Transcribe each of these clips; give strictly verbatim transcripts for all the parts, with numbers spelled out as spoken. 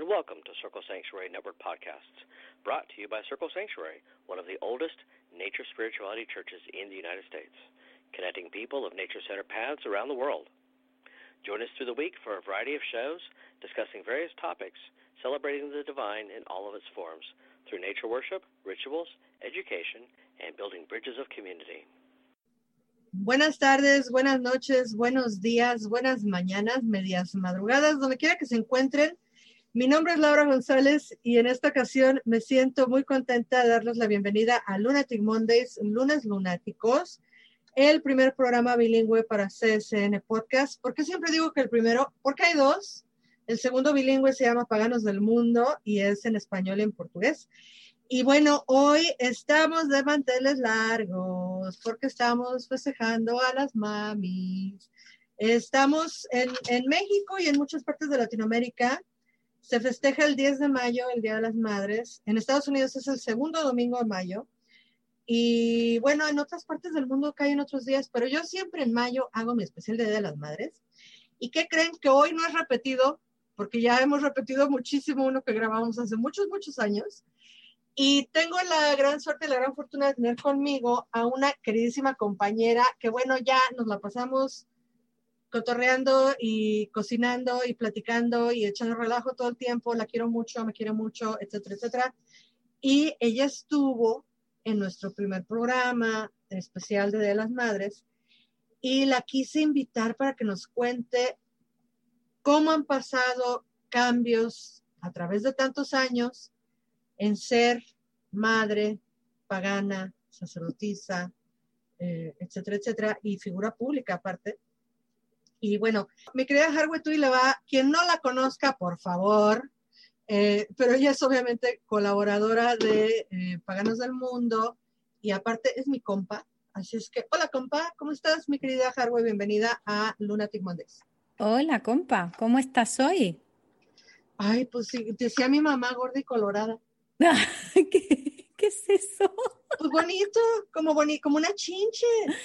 welcome to Circle Sanctuary Network Podcasts, brought to you by Circle Sanctuary, one of the oldest nature spirituality churches in the United States, connecting people of nature-centered paths around the world. Join us through the week for a variety of shows discussing various topics, celebrating the divine in all of its forms, through nature worship, rituals, education, and building bridges of community. Buenas tardes, buenas noches, buenos días, buenas mañanas, medias madrugadas, donde quiera que se encuentren. Mi nombre es Laura González y en esta ocasión me siento muy contenta de darles la bienvenida a Lunatic Mondays, Lunes Lunáticos, el primer programa bilingüe para C S N Podcast. ¿Por qué siempre digo que el primero? Porque hay dos. El segundo bilingüe se llama Paganos del Mundo y es en español y en portugués. Y bueno, hoy estamos de manteles largos porque estamos festejando a las mamis. Estamos en, en México y en muchas partes de Latinoamérica. Se festeja el diez de mayo, el Día de las Madres. En Estados Unidos es el segundo domingo de mayo. Y bueno, en otras partes del mundo caen otros días, pero yo siempre en mayo hago mi especial de Día de las Madres. ¿Y qué creen? Que hoy no es repetido, porque ya hemos repetido muchísimo uno que grabamos hace muchos, muchos años. Y tengo la gran suerte, la gran fortuna de tener conmigo a una queridísima compañera que, bueno, ya nos la pasamos cotorreando y cocinando y platicando y echando relajo todo el tiempo. La quiero mucho, me quiere mucho, etcétera, etcétera. Y ella estuvo en nuestro primer programa especial de Día de las Madres y la quise invitar para que nos cuente cómo han pasado cambios a través de tantos años en ser madre, pagana, sacerdotisa, eh, etcétera, etcétera, y figura pública aparte. Y bueno, mi querida Harwe Tuileva, quien no la conozca, por favor, eh, pero ella es obviamente colaboradora de eh, Paganos del Mundo y aparte es mi compa. Así es que, hola compa, ¿cómo estás, mi querida Harwe? Bienvenida a Lunatic Mondays. Hola compa, ¿cómo estás hoy? Ay, pues sí, decía mi mamá gorda y colorada. ¿Qué, ¿Qué es eso? Pues bonito, como bonito, como una chinche.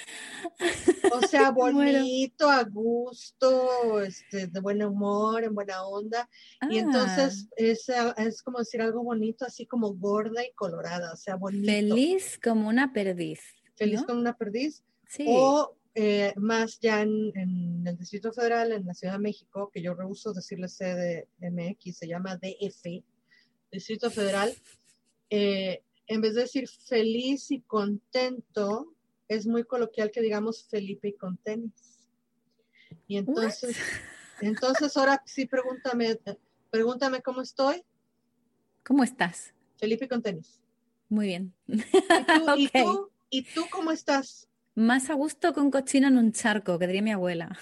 O sea, bonito, a gusto, este, de buen humor, en buena onda. Ah, Y entonces es, es como decir algo bonito, así como gorda y colorada, o sea, bonito. Feliz como una perdiz. Feliz ¿no? como una perdiz. Sí. O eh, más ya en, en el Distrito Federal, en la Ciudad de México, que yo rehuso decirle C D M X, se llama D F, Distrito Federal. Eh, en vez de decir feliz y contento, es muy coloquial que digamos Felipe y con tenis. Y entonces, What? entonces ahora sí pregúntame, pregúntame cómo estoy. ¿Cómo estás? Felipe y con tenis. Muy bien. ¿Y tú, Okay. ¿y tú, ¿y tú cómo estás? Más a gusto con cochino en un charco, que diría mi abuela.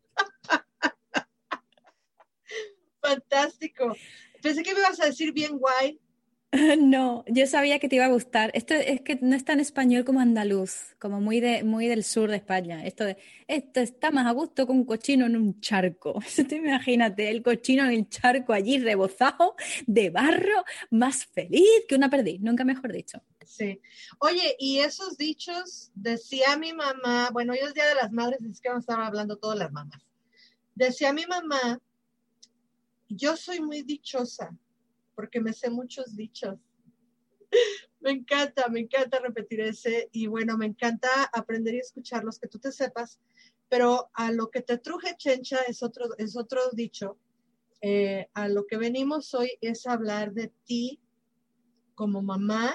Fantástico. Pensé que me ibas a decir bien guay. No, yo sabía que te iba a gustar. Esto es que no es tan español como andaluz, como muy de muy del sur de España. Esto de esto está más a gusto con un cochino en un charco. Tú imagínate el cochino en el charco allí rebozado de barro, más feliz que una perdiz, nunca mejor dicho. Sí. Oye, y esos dichos decía mi mamá, bueno, hoy es Día de las Madres, es que vamos a estar hablando todas las mamás. Decía mi mamá, yo soy muy dichosa porque me sé muchos dichos. Me encanta, me encanta repetir ese y bueno, me encanta aprender y escuchar los que tú te sepas, pero a lo que te truje chencha es otro, es otro dicho. Eh, a lo que venimos hoy es hablar de ti como mamá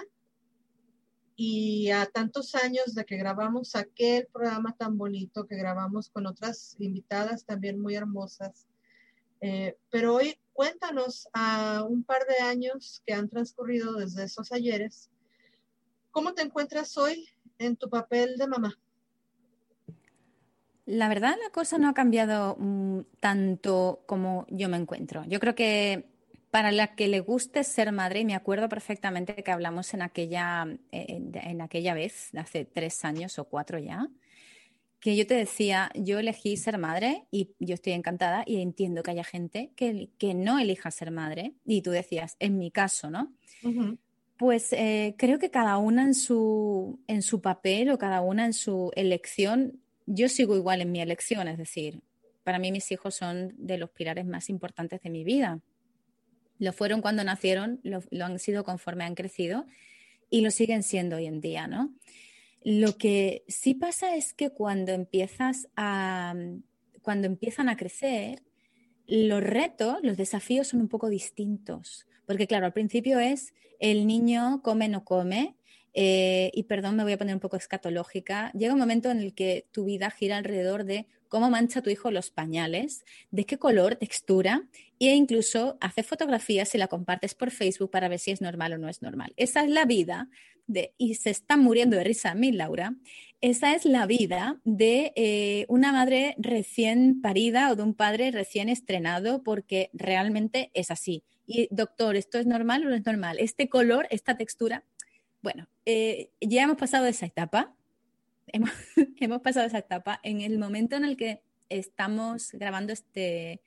y a tantos años de que grabamos aquel programa tan bonito que grabamos con otras invitadas también muy hermosas. Eh, pero hoy cuéntanos a un par de años que han transcurrido desde esos ayeres, ¿cómo te encuentras hoy en tu papel de mamá? La verdad, la cosa no ha cambiado mmm, tanto como yo me encuentro. Yo creo que para la que le guste ser madre, y me acuerdo perfectamente que hablamos en aquella, en, en aquella vez, hace tres años o cuatro ya, que yo te decía, yo elegí ser madre y yo estoy encantada y entiendo que haya gente que, que no elija ser madre. Y tú decías, en mi caso, ¿no? Uh-huh. Pues eh, creo que cada una en su, en su papel o cada una en su elección, yo sigo igual en mi elección, es decir, para mí mis hijos son de los pilares más importantes de mi vida. Lo fueron cuando nacieron, lo, lo han sido conforme han crecido y lo siguen siendo hoy en día, ¿no? Lo que sí pasa es que cuando empiezas a, cuando empiezan a crecer, los retos, los desafíos son un poco distintos. Porque claro, al principio es el niño come, no come, eh, y perdón, me voy a poner un poco escatológica. Llega un momento en el que tu vida gira alrededor de cómo mancha tu hijo los pañales, de qué color, textura, e incluso haces fotografías y la compartes por Facebook para ver si es normal o no es normal. Esa es la vida de, y se están muriendo de risa a mí, Laura. Esa es la vida de eh, una madre recién parida o de un padre recién estrenado, porque realmente es así. Y doctor, ¿esto es normal o no es normal? Este color, esta textura. Bueno, eh, ya hemos pasado esa etapa. Hemos, hemos pasado esa etapa. En el momento en el que estamos grabando este,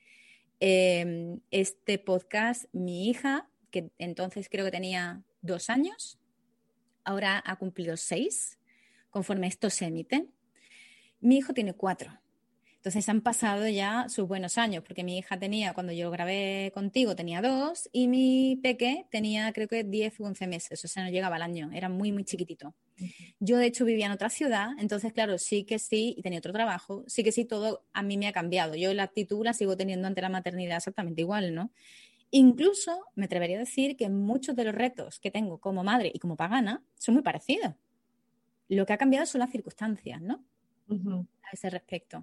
eh, este podcast, mi hija, que entonces creo que tenía dos años, ahora ha cumplido seis, conforme esto se emite. Mi hijo tiene cuatro. Entonces han pasado ya sus buenos años, porque mi hija tenía, cuando yo grabé contigo, tenía dos, y mi peque tenía creo que diez u once meses, o sea, no llegaba al año, era muy, muy chiquitito. Yo, de hecho, vivía en otra ciudad, entonces, claro, sí que sí, y tenía otro trabajo, sí que sí, todo a mí me ha cambiado. Yo la actitud la sigo teniendo ante la maternidad exactamente igual, ¿no? Incluso me atrevería a decir que muchos de los retos que tengo como madre y como pagana son muy parecidos. Lo que ha cambiado son las circunstancias, ¿no? Uh-huh. A ese respecto.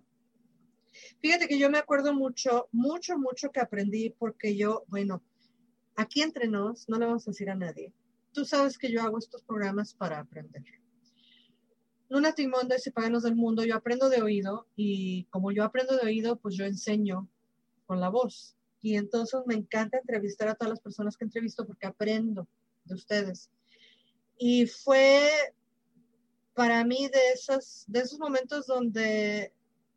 Fíjate que yo me acuerdo mucho, mucho, mucho que aprendí porque yo, bueno, aquí entre nos, no le vamos a decir a nadie. Tú sabes que yo hago estos programas para aprender. Lunatic Mondays y Paganos del Mundo, yo aprendo de oído y como yo aprendo de oído, pues yo enseño con la voz. Y entonces me encanta entrevistar a todas las personas que entrevisto porque aprendo de ustedes. Y fue para mí de, esas, de esos momentos donde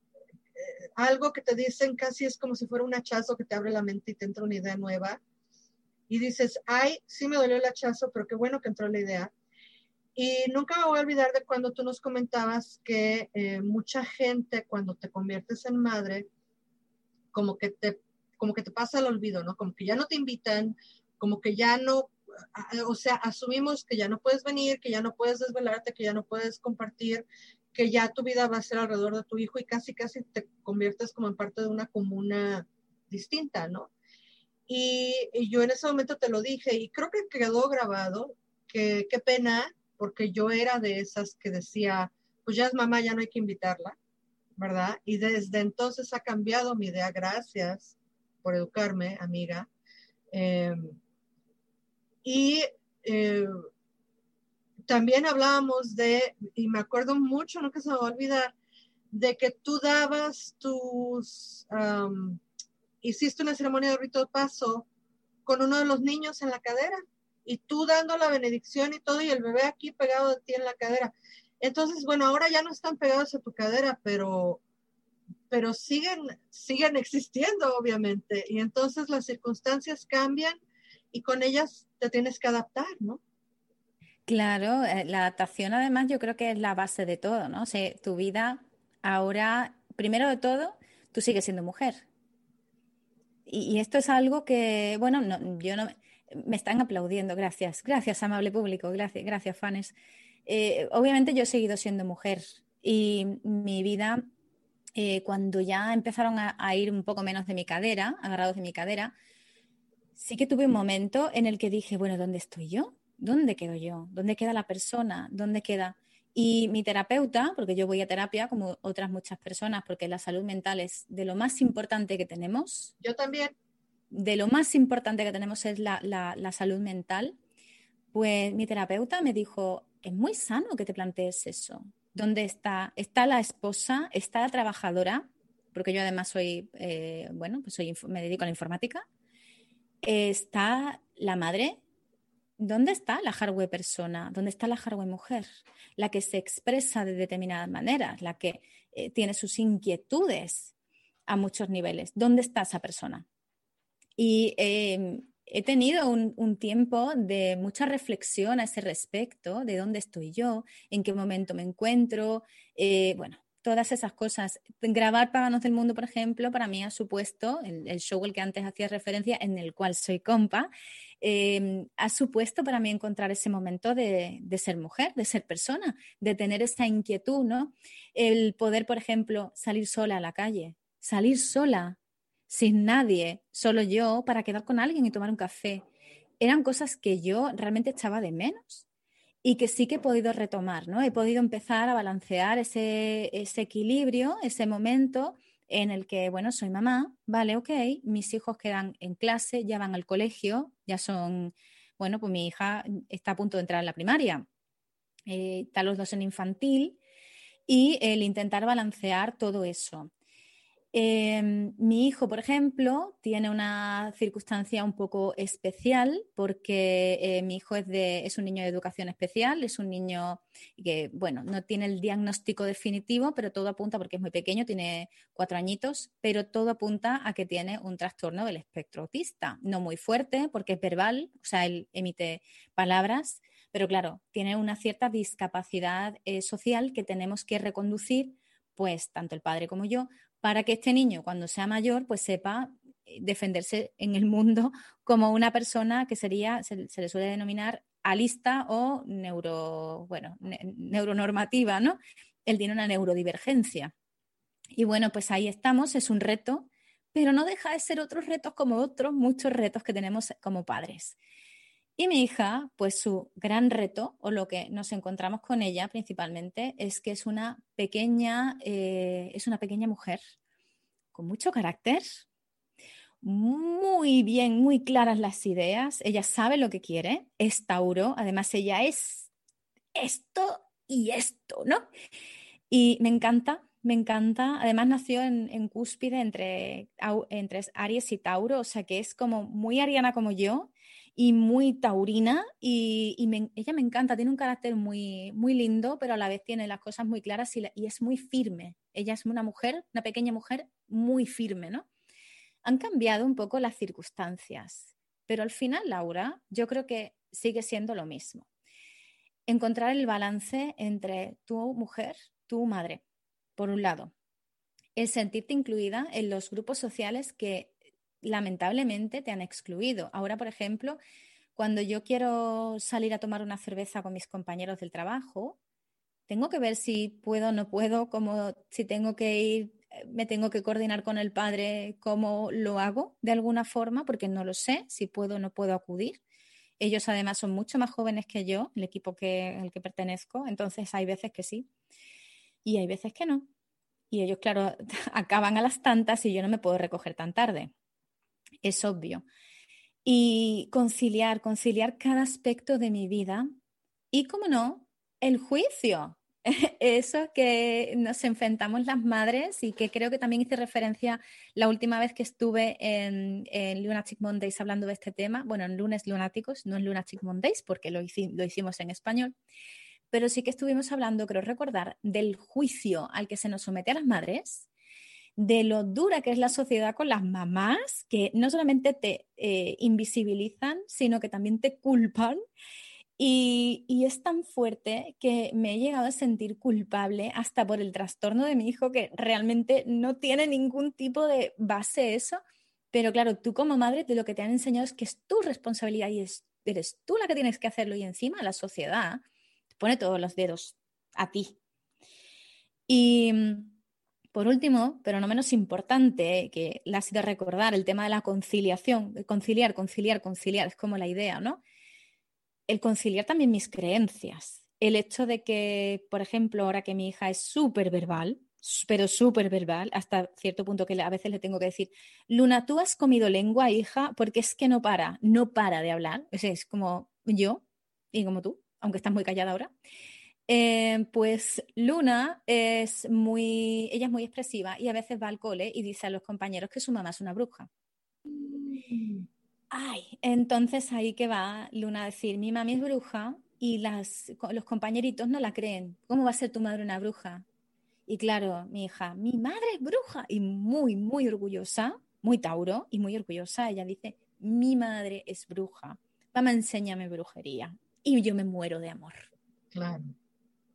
algo que te dicen casi es como si fuera un hachazo que te abre la mente y te entra una idea nueva. Y dices, ay, sí me dolió el hachazo, pero qué bueno que entró la idea. Y nunca me voy a olvidar de cuando tú nos comentabas que eh, mucha gente cuando te conviertes en madre, como que te, como que te pasa al olvido, ¿no? Como que ya no te invitan, como que ya no, o sea, asumimos que ya no puedes venir, que ya no puedes desvelarte, que ya no puedes compartir, que ya tu vida va a ser alrededor de tu hijo y casi, casi te conviertes como en parte de una comuna distinta, ¿no? Y, y yo en ese momento te lo dije y creo que quedó grabado, que qué pena, porque yo era de esas que decía, pues ya es mamá, ya no hay que invitarla, ¿verdad? Y desde entonces ha cambiado mi idea, gracias por educarme, amiga. Eh, y eh, también hablábamos de, y me acuerdo mucho, nunca se me va a olvidar, de que tú dabas tus, um, hiciste una ceremonia de rito de paso con uno de los niños en la cadera y tú dando la benedicción y todo y el bebé aquí pegado de ti en la cadera. Entonces, bueno, ahora ya no están pegados a tu cadera, pero, pero siguen, siguen existiendo, obviamente. Y entonces las circunstancias cambian y con ellas te tienes que adaptar, ¿no? Claro, eh, la adaptación además yo creo que es la base de todo, ¿no? O sea, tu vida ahora, primero de todo, tú sigues siendo mujer. Y, y esto es algo que, bueno, no, yo no, me están aplaudiendo, gracias, gracias, amable público, gracias, gracias, fans. Eh, obviamente yo he seguido siendo mujer y mi vida, eh, cuando ya empezaron a, a ir un poco menos de mi cadera, agarrados de mi cadera, sí que tuve un momento en el que dije, bueno, ¿dónde estoy yo? ¿Dónde quedo yo? ¿Dónde queda la persona? ¿Dónde queda? Y mi terapeuta, porque yo voy a terapia como otras muchas personas, porque la salud mental es de lo más importante que tenemos. Yo también. De lo más importante que tenemos es la, la, la salud mental. Pues mi terapeuta me dijo, es muy sano que te plantees eso. ¿Dónde está? ¿Está la esposa? ¿Está la trabajadora? Porque yo además soy, eh, bueno, pues soy, me dedico a la informática. ¿Está la madre? ¿Dónde está la hardware persona? ¿Dónde está la hardware mujer? La que se expresa de determinadas maneras, la que eh, tiene sus inquietudes a muchos niveles. ¿Dónde está esa persona? Y eh, he tenido un, un tiempo de mucha reflexión a ese respecto, de dónde estoy yo, en qué momento me encuentro. Eh, bueno, todas esas cosas. Grabar Páganos del Mundo, por ejemplo, para mí ha supuesto, el, el show al que antes hacía referencia, en el cual soy compa, eh, ha supuesto para mí encontrar ese momento de, de ser mujer, de ser persona, de tener esa inquietud, ¿no? El poder, por ejemplo, salir sola a la calle, salir sola, sin nadie, solo yo, para quedar con alguien y tomar un café. Eran cosas que yo realmente echaba de menos. Y que sí que he podido retomar, ¿no? He podido empezar a balancear ese, ese equilibrio, ese momento en el que, bueno, soy mamá, vale, ok, mis hijos quedan en clase, ya van al colegio, ya son, bueno, pues mi hija está a punto de entrar en la primaria, eh, están los dos en infantil, y el intentar balancear todo eso. Eh, mi hijo, por ejemplo, tiene una circunstancia un poco especial porque eh, mi hijo es, de, es un niño de educación especial, es un niño que, bueno, no tiene el diagnóstico definitivo, pero todo apunta, porque es muy pequeño, tiene cuatro añitos, pero todo apunta a que tiene un trastorno del espectro autista. No muy fuerte porque es verbal, o sea, él emite palabras, pero claro, tiene una cierta discapacidad eh, social que tenemos que reconducir, pues tanto el padre como yo, para que este niño, cuando sea mayor, pues sepa defenderse en el mundo como una persona que sería, se, se le suele denominar alista o neuro, bueno, ne, neuronormativa, ¿no? Él tiene una neurodivergencia. Y bueno, pues ahí estamos, es un reto, pero no deja de ser otros retos como otros muchos retos que tenemos como padres. Y mi hija, pues su gran reto, o lo que nos encontramos con ella principalmente, es que es una pequeña, eh, es una pequeña mujer con mucho carácter, muy bien, muy claras las ideas, ella sabe lo que quiere, es Tauro, además ella es esto y esto, ¿no? Y me encanta, me encanta, además nació en, en cúspide entre, entre Aries y Tauro, o sea que es como muy ariana como yo, y muy taurina, y, y me, ella me encanta, tiene un carácter muy, muy lindo, pero a la vez tiene las cosas muy claras y, la, y es muy firme. Ella es una mujer, una pequeña mujer muy firme, ¿no? Han cambiado un poco las circunstancias, pero al final, Laura, yo creo que sigue siendo lo mismo. Encontrar el balance entre tu mujer, tu madre, por un lado, el sentirte incluida en los grupos sociales que lamentablemente te han excluido. Ahora, por ejemplo, cuando yo quiero salir a tomar una cerveza con mis compañeros del trabajo, tengo que ver si puedo o no puedo, como si tengo que ir, me tengo que coordinar con el padre, cómo lo hago de alguna forma, porque no lo sé, si puedo o no puedo acudir. Ellos además son mucho más jóvenes que yo, el equipo que, al que pertenezco, entonces hay veces que sí y hay veces que no. Y ellos, claro, acaban a las tantas y yo no me puedo recoger tan tarde. Es obvio. Y conciliar, conciliar cada aspecto de mi vida y, como no, el juicio. Eso que nos enfrentamos las madres y que creo que también hice referencia la última vez que estuve en, en Lunatic Mondays hablando de este tema, bueno, en Lunes Lunáticos, no en Lunatic Mondays porque lo, hici- lo hicimos en español, pero sí que estuvimos hablando, creo recordar, del juicio al que se nos somete a las madres, de lo dura que es la sociedad con las mamás, que no solamente te eh, invisibilizan, sino que también te culpan. Y, y es tan fuerte que me he llegado a sentir culpable hasta por el trastorno de mi hijo, que realmente no tiene ningún tipo de base eso. Pero claro, tú como madre, de lo que te han enseñado es que es tu responsabilidad y es, eres tú la que tienes que hacerlo. Y encima la sociedad te pone todos los dedos a ti. Y por último, pero no menos importante, que le ha sido recordar el tema de la conciliación, conciliar, conciliar, conciliar, es como la idea, ¿no? El conciliar también mis creencias. El hecho de que, por ejemplo, ahora que mi hija es súper verbal, pero súper verbal, hasta cierto punto que a veces le tengo que decir, Luna, tú has comido lengua, hija, porque es que no para, no para de hablar. O sea, es como yo y como tú, aunque estás muy callada ahora. Eh, pues Luna es muy, ella es muy expresiva y a veces va al cole y dice a los compañeros que su mamá es una bruja. Mm. Ay, entonces ahí que va Luna a decir, mi mami es bruja y las, los compañeritos no la creen. ¿Cómo va a ser tu madre una bruja? Y claro, mi hija, mi madre es bruja y muy, muy orgullosa, muy Tauro y muy orgullosa. Ella dice, mi madre es bruja. Mamá, enséñame brujería. Y yo me muero de amor. Claro.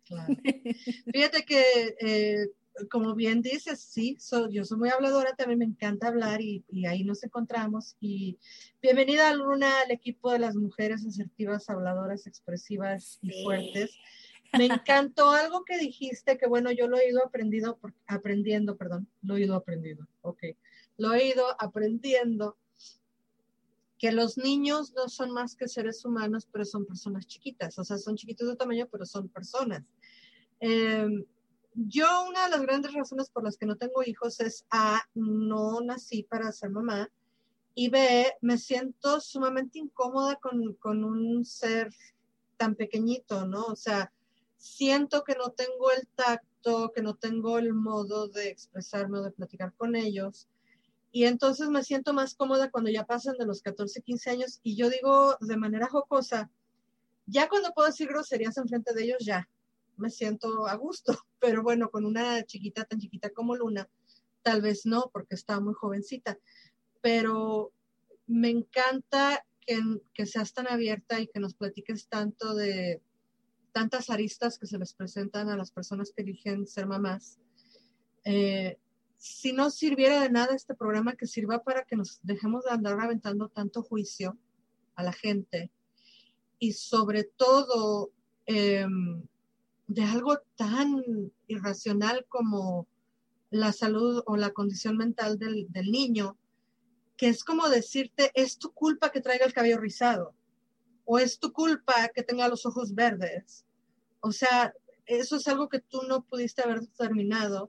Claro. Fíjate que, eh, como bien dices, sí, so, yo soy muy habladora, también me encanta hablar y, y ahí nos encontramos. Y bienvenida, Luna, al equipo de las mujeres asertivas, habladoras, expresivas y Sí. fuertes. Me encantó algo que dijiste, que bueno, yo lo he ido aprendido, por, aprendiendo, perdón, lo he ido aprendiendo, ok, lo he ido aprendiendo, que los niños no son más que seres humanos, pero son personas chiquitas, o sea, son chiquitos de tamaño, pero son personas. Eh, yo una de las grandes razones por las que no tengo hijos es A, no nací para ser mamá, y B, me siento sumamente incómoda con, con un ser tan pequeñito, ¿no? O sea, siento que no tengo el tacto, que no tengo el modo de expresarme o de platicar con ellos. Y entonces me siento más cómoda cuando ya pasan de los catorce, quince años. Y yo digo de manera jocosa, ya cuando puedo decir groserías enfrente de ellos, ya me siento a gusto. Pero bueno, con una chiquita tan chiquita como Luna, tal vez no, porque está muy jovencita. Pero me encanta que, que seas tan abierta y que nos platiques tanto de tantas aristas que se les presentan a las personas que eligen ser mamás. Eh, si no sirviera de nada este programa, que sirva para que nos dejemos de andar aventando tanto juicio a la gente y sobre todo eh, de algo tan irracional como la salud o la condición mental del, del niño, que es como decirte, es tu culpa que traiga el cabello rizado, o es tu culpa que tenga los ojos verdes. O sea, eso es algo que tú no pudiste haber determinado.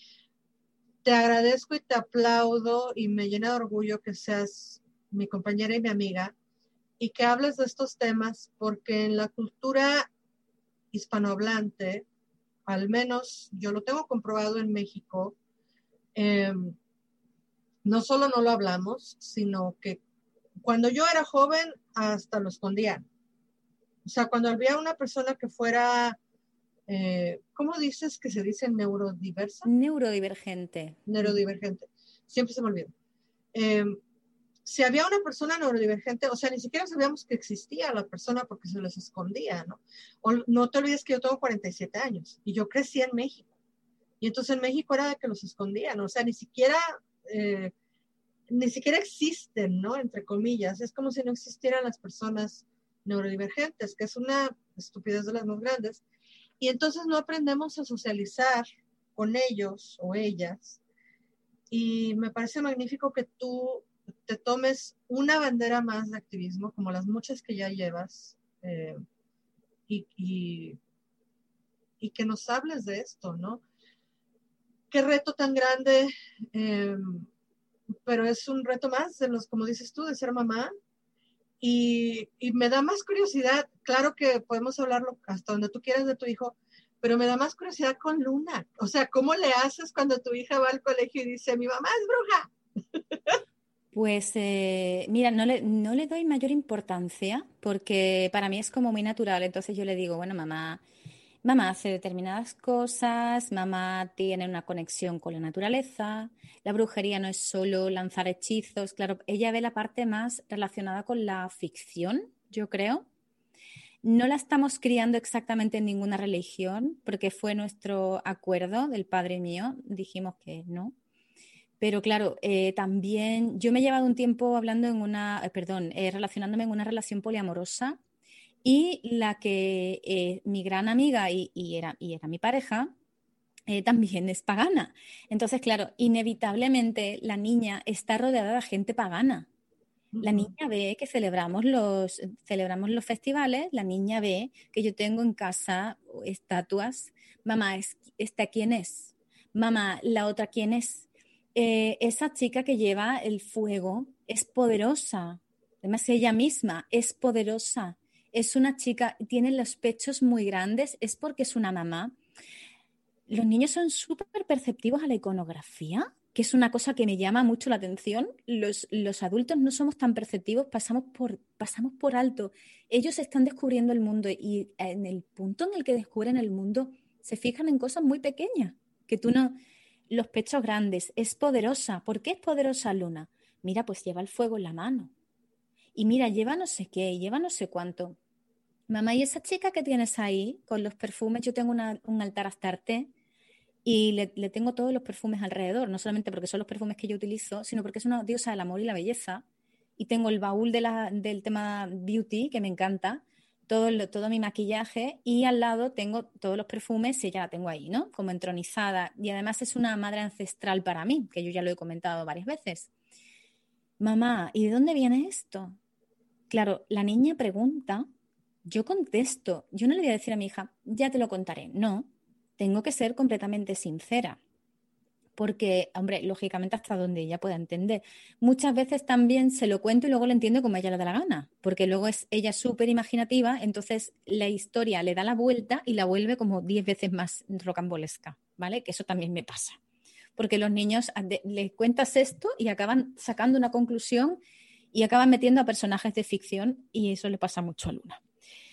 Te agradezco y te aplaudo y me llena de orgullo que seas mi compañera y mi amiga y que hables de estos temas, porque en la cultura hispanohablante, al menos yo lo tengo comprobado en México, eh, no solo no lo hablamos, sino que cuando yo era joven hasta lo escondían. O sea, cuando había una persona que fuera, eh, ¿cómo dices que se dice neurodiversa? Neurodivergente. Neurodivergente. Siempre se me olvida. Eh, si había una persona neurodivergente, o sea, ni siquiera sabíamos que existía la persona porque se les escondía, ¿no? O, no te olvides que yo tengo cuarenta y siete años y yo crecí en México. Y entonces en México era de que los escondían, o sea, ni siquiera, eh, ni siquiera existen, ¿no? Entre comillas. Es como si no existieran las personas neurodivergentes, que es una estupidez de las más grandes. Y entonces no aprendemos a socializar con ellos o ellas. Y me parece magnífico que tú te tomes una bandera más de activismo, como las muchas que ya llevas, eh, y, y, y que nos hables de esto, ¿no? Qué reto tan grande, eh, pero es un reto más de los, como dices tú, de ser mamá. Y, y me da más curiosidad, claro que podemos hablarlo hasta donde tú quieras de tu hijo, pero me da más curiosidad con Luna. O sea, ¿cómo le haces cuando tu hija va al colegio y dice, mi mamá es bruja? Pues eh, mira, no le, no le doy mayor importancia porque para mí es como muy natural. Entonces yo le digo, bueno, mamá, mamá hace determinadas cosas, mamá tiene una conexión con la naturaleza, la brujería no es solo lanzar hechizos. Claro, ella ve la parte más relacionada con la ficción, yo creo. No la estamos criando exactamente en ninguna religión porque fue nuestro acuerdo del padre mío, dijimos que no. Pero claro, eh, también yo me he llevado un tiempo hablando en una, eh, perdón, eh, relacionándome en una relación poliamorosa y la que eh, mi gran amiga y, y, era, y era mi pareja eh, también es pagana. Entonces, claro, inevitablemente la niña está rodeada de gente pagana. La niña ve que celebramos los, celebramos los festivales, la niña ve que yo tengo en casa estatuas. Mamá, ¿esta quién es? Mamá, ¿la otra quién es? Eh, esa chica que lleva el fuego es poderosa, además ella misma es poderosa, es una chica, tiene los pechos muy grandes, es porque es una mamá. Los niños son súper perceptivos a la iconografía, que es una cosa que me llama mucho la atención. Los, los adultos no somos tan perceptivos, pasamos por, pasamos por alto. Ellos están descubriendo el mundo y en el punto en el que descubren el mundo se fijan en cosas muy pequeñas, que tú no... Los pechos grandes, es poderosa. ¿Por qué es poderosa Luna? Mira, pues lleva el fuego en la mano. Y mira, lleva no sé qué, lleva no sé cuánto. mamá, ¿y esa chica que tienes ahí con los perfumes? Yo tengo una, un altar Astarte y le, le tengo todos los perfumes alrededor, no solamente porque son los perfumes que yo utilizo, sino porque es una diosa del amor y la belleza. Y tengo el baúl de la, del tema beauty, que me encanta, todo, lo, todo mi maquillaje, y al lado tengo todos los perfumes y ella la tengo ahí, ¿no? Como entronizada. Y además es una madre ancestral para mí, que yo ya lo he comentado varias veces. Mamá, ¿y de dónde viene esto? Claro, la niña pregunta, yo contesto, yo no le voy a decir a mi hija, ya te lo contaré, no, tengo que ser completamente sincera, porque, hombre, lógicamente hasta donde ella pueda entender. Muchas veces también se lo cuento y luego lo entiendo como a ella le da la gana, porque luego es ella súper imaginativa, entonces la historia le da la vuelta y la vuelve como diez veces más rocambolesca, ¿vale? Que eso también me pasa, porque los niños les cuentas esto y acaban sacando una conclusión y acaban metiendo a personajes de ficción y eso le pasa mucho a Luna.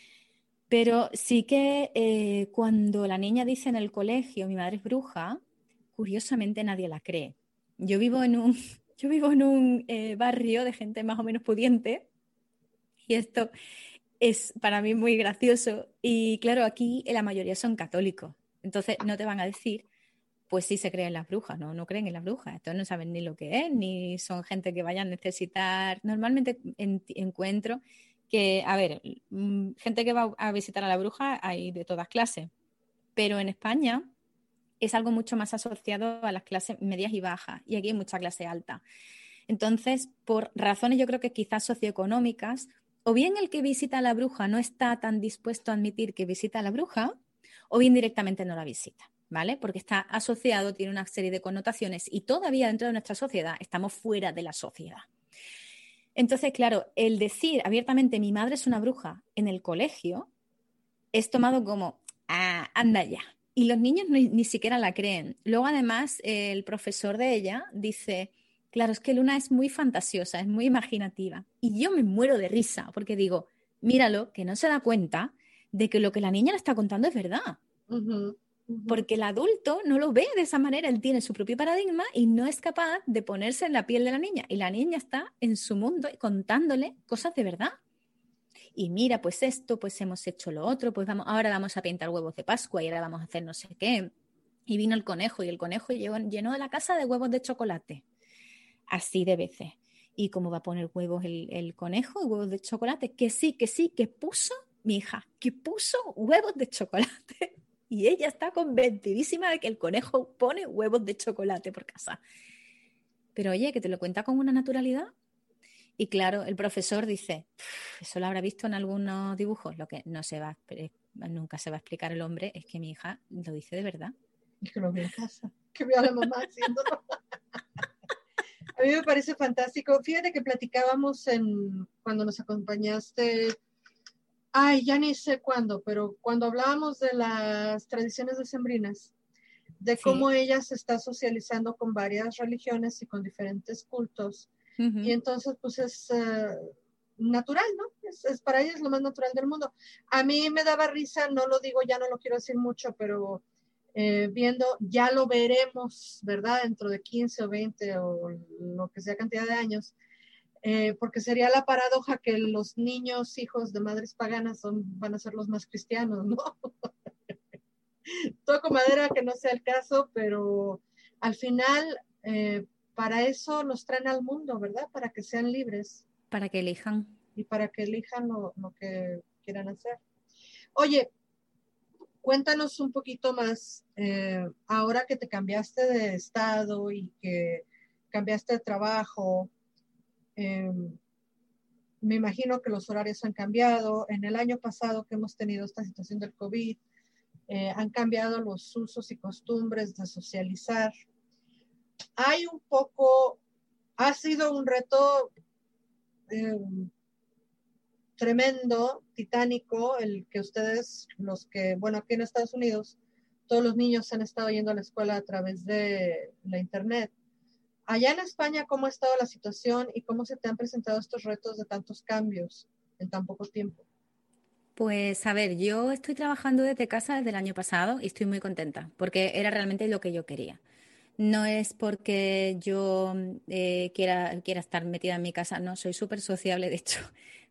Pero sí que eh, cuando la niña dice en el colegio, mi madre es bruja, curiosamente nadie la cree. Yo vivo en un, yo vivo en un eh, barrio de gente más o menos pudiente y esto es para mí muy gracioso. Y claro, aquí la mayoría son católicos, entonces no te van a decir, pues sí se creen en las brujas, no, no creen en las brujas, entonces no saben ni lo que es, ni son gente que vayan a necesitar. Normalmente en, encuentro que, a ver, gente que va a visitar a la bruja hay de todas clases, pero en España es algo mucho más asociado a las clases medias y bajas, y aquí hay mucha clase alta. Entonces, por razones yo creo que quizás socioeconómicas, o bien el que visita a la bruja no está tan dispuesto a admitir que visita a la bruja, o bien directamente no la visita, ¿vale? Porque está asociado, tiene una serie de connotaciones y todavía dentro de nuestra sociedad estamos fuera de la sociedad. Entonces, claro, el decir abiertamente mi madre es una bruja en el colegio es tomado como, ah, anda ya. Y los niños ni, ni siquiera la creen. Luego, además, el profesor de ella dice, claro, es que Luna es muy fantasiosa, es muy imaginativa. Y yo me muero de risa porque digo, míralo, que no se da cuenta de que lo que la niña le está contando es verdad. Uh-huh, uh-huh. Porque el adulto no lo ve de esa manera, él tiene su propio paradigma y no es capaz de ponerse en la piel de la niña. Y la niña está en su mundo contándole cosas de verdad. Y mira, pues esto, pues hemos hecho lo otro, pues vamos, ahora vamos a pintar huevos de Pascua y ahora vamos a hacer no sé qué. Y vino el conejo y el conejo llenó la casa de huevos de chocolate. Así de veces. ¿Y cómo va a poner huevos el, el conejo, huevos de chocolate? Que sí, que sí, que puso, mi hija, que puso huevos de chocolate. Y ella está convencidísima de que el conejo pone huevos de chocolate por casa. Pero oye, que te lo cuenta con una naturalidad. Y claro, el profesor dice, eso lo habrá visto en algunos dibujos, lo que no se va, nunca se va a explicar el hombre es que mi hija lo dice de verdad. Y que lo ve en casa, que ve a la mamá haciéndolo. A mí me parece fantástico. Fíjate que platicábamos en, cuando nos acompañaste, ay, ya ni sé cuándo, pero cuando hablábamos de las tradiciones decembrinas, de Sí. cómo ella se está socializando con varias religiones y con diferentes cultos. Uh-huh. Y entonces, pues es uh, natural, ¿no? Es, es, para ella es lo más natural del mundo. A mí me daba risa, no lo digo, ya no lo quiero decir mucho, pero eh, viendo, ya lo veremos, ¿verdad? Dentro de quince o veinte o lo que sea cantidad de años, eh, porque sería la paradoja que los niños hijos de madres paganas son, van a ser los más cristianos, ¿no? Toco madera que no sea el caso, pero al final eh, para eso los traen al mundo, ¿verdad? Para que sean libres. Para que elijan. Y para que elijan lo, lo que quieran hacer. Oye, cuéntanos un poquito más, eh, ahora que te cambiaste de estado y que cambiaste de trabajo, eh, me imagino que los horarios han cambiado. En el año pasado que hemos tenido esta situación del COVID, Eh, han cambiado los usos y costumbres de socializar. Hay un poco, ha sido un reto eh, tremendo, titánico, el que ustedes, los que, bueno, aquí en Estados Unidos, todos los niños han estado yendo a la escuela a través de la internet. Allá en España, ¿cómo ha estado la situación y cómo se te han presentado estos retos de tantos cambios en tan poco tiempo? Pues a ver, yo estoy trabajando desde casa desde el año pasado y estoy muy contenta porque era realmente lo que yo quería. No es porque yo eh, quiera, quiera estar metida en mi casa, no, soy súper sociable, de hecho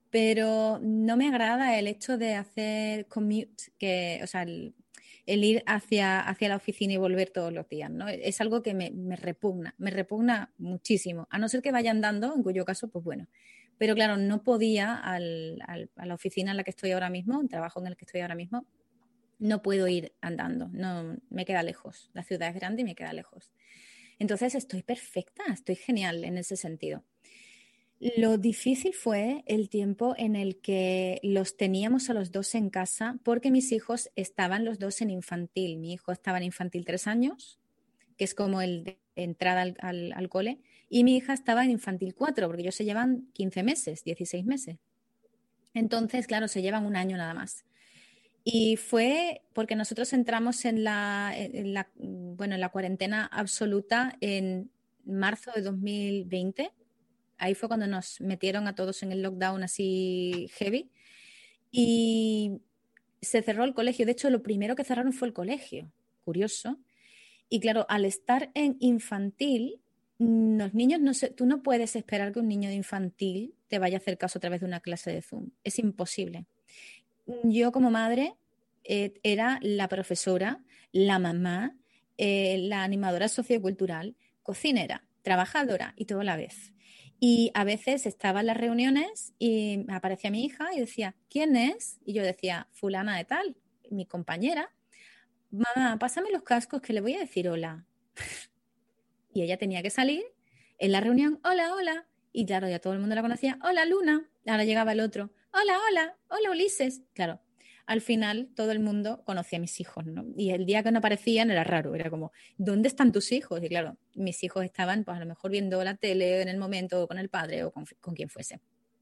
pero no me agrada el hecho de hacer commute, que, o sea, el, el ir hacia, hacia la oficina y volver todos los días, ¿no? Es algo que me, me repugna, me repugna muchísimo, a no ser que vaya andando, en cuyo caso, pues bueno. Pero claro, no podía al, al, a la oficina en la que estoy ahora mismo, el trabajo en el que estoy ahora mismo, no puedo ir andando, no, me queda lejos. La ciudad es grande y me queda lejos. Entonces estoy perfecta, estoy genial en ese sentido. Lo difícil fue el tiempo en el que los teníamos a los dos en casa porque mis hijos estaban los dos en infantil. Mi hijo estaba en infantil tres años, que es como el de entrada al, al, al cole, y mi hija estaba en infantil cuatro, porque ellos se llevan quince meses, dieciséis meses. Entonces, claro, se llevan un año nada más. Y fue porque nosotros entramos en la, en la, bueno, en la cuarentena absoluta en marzo de dos mil veinte. Ahí fue cuando nos metieron a todos en el lockdown así heavy. Y se cerró el colegio. De hecho, lo primero que cerraron fue el colegio. Curioso. Y claro, al estar en infantil, los niños no se, tú no puedes esperar que un niño de infantil te vaya a hacer caso a través de una clase de Zoom. Es imposible. Yo como madre eh, era la profesora, la mamá, eh, la animadora sociocultural, cocinera, trabajadora y todo a la vez. Y a veces estaba en las reuniones y aparecía mi hija y decía, ¿quién es? Y yo decía, fulana de tal, mi compañera. Mamá, pásame los cascos que le voy a decir hola. Y ella tenía que salir en la reunión, hola, hola. Y claro, ya todo el mundo la conocía, hola, Luna. Ahora llegaba el otro, hola, hola, hola, Ulises. Claro, al final todo el mundo conocía a mis hijos, ¿no? Y el día que no aparecían era raro, era como, ¿dónde están tus hijos? Y claro, mis hijos estaban pues a lo mejor viendo la tele en el momento o con el padre o con, con quien fuese.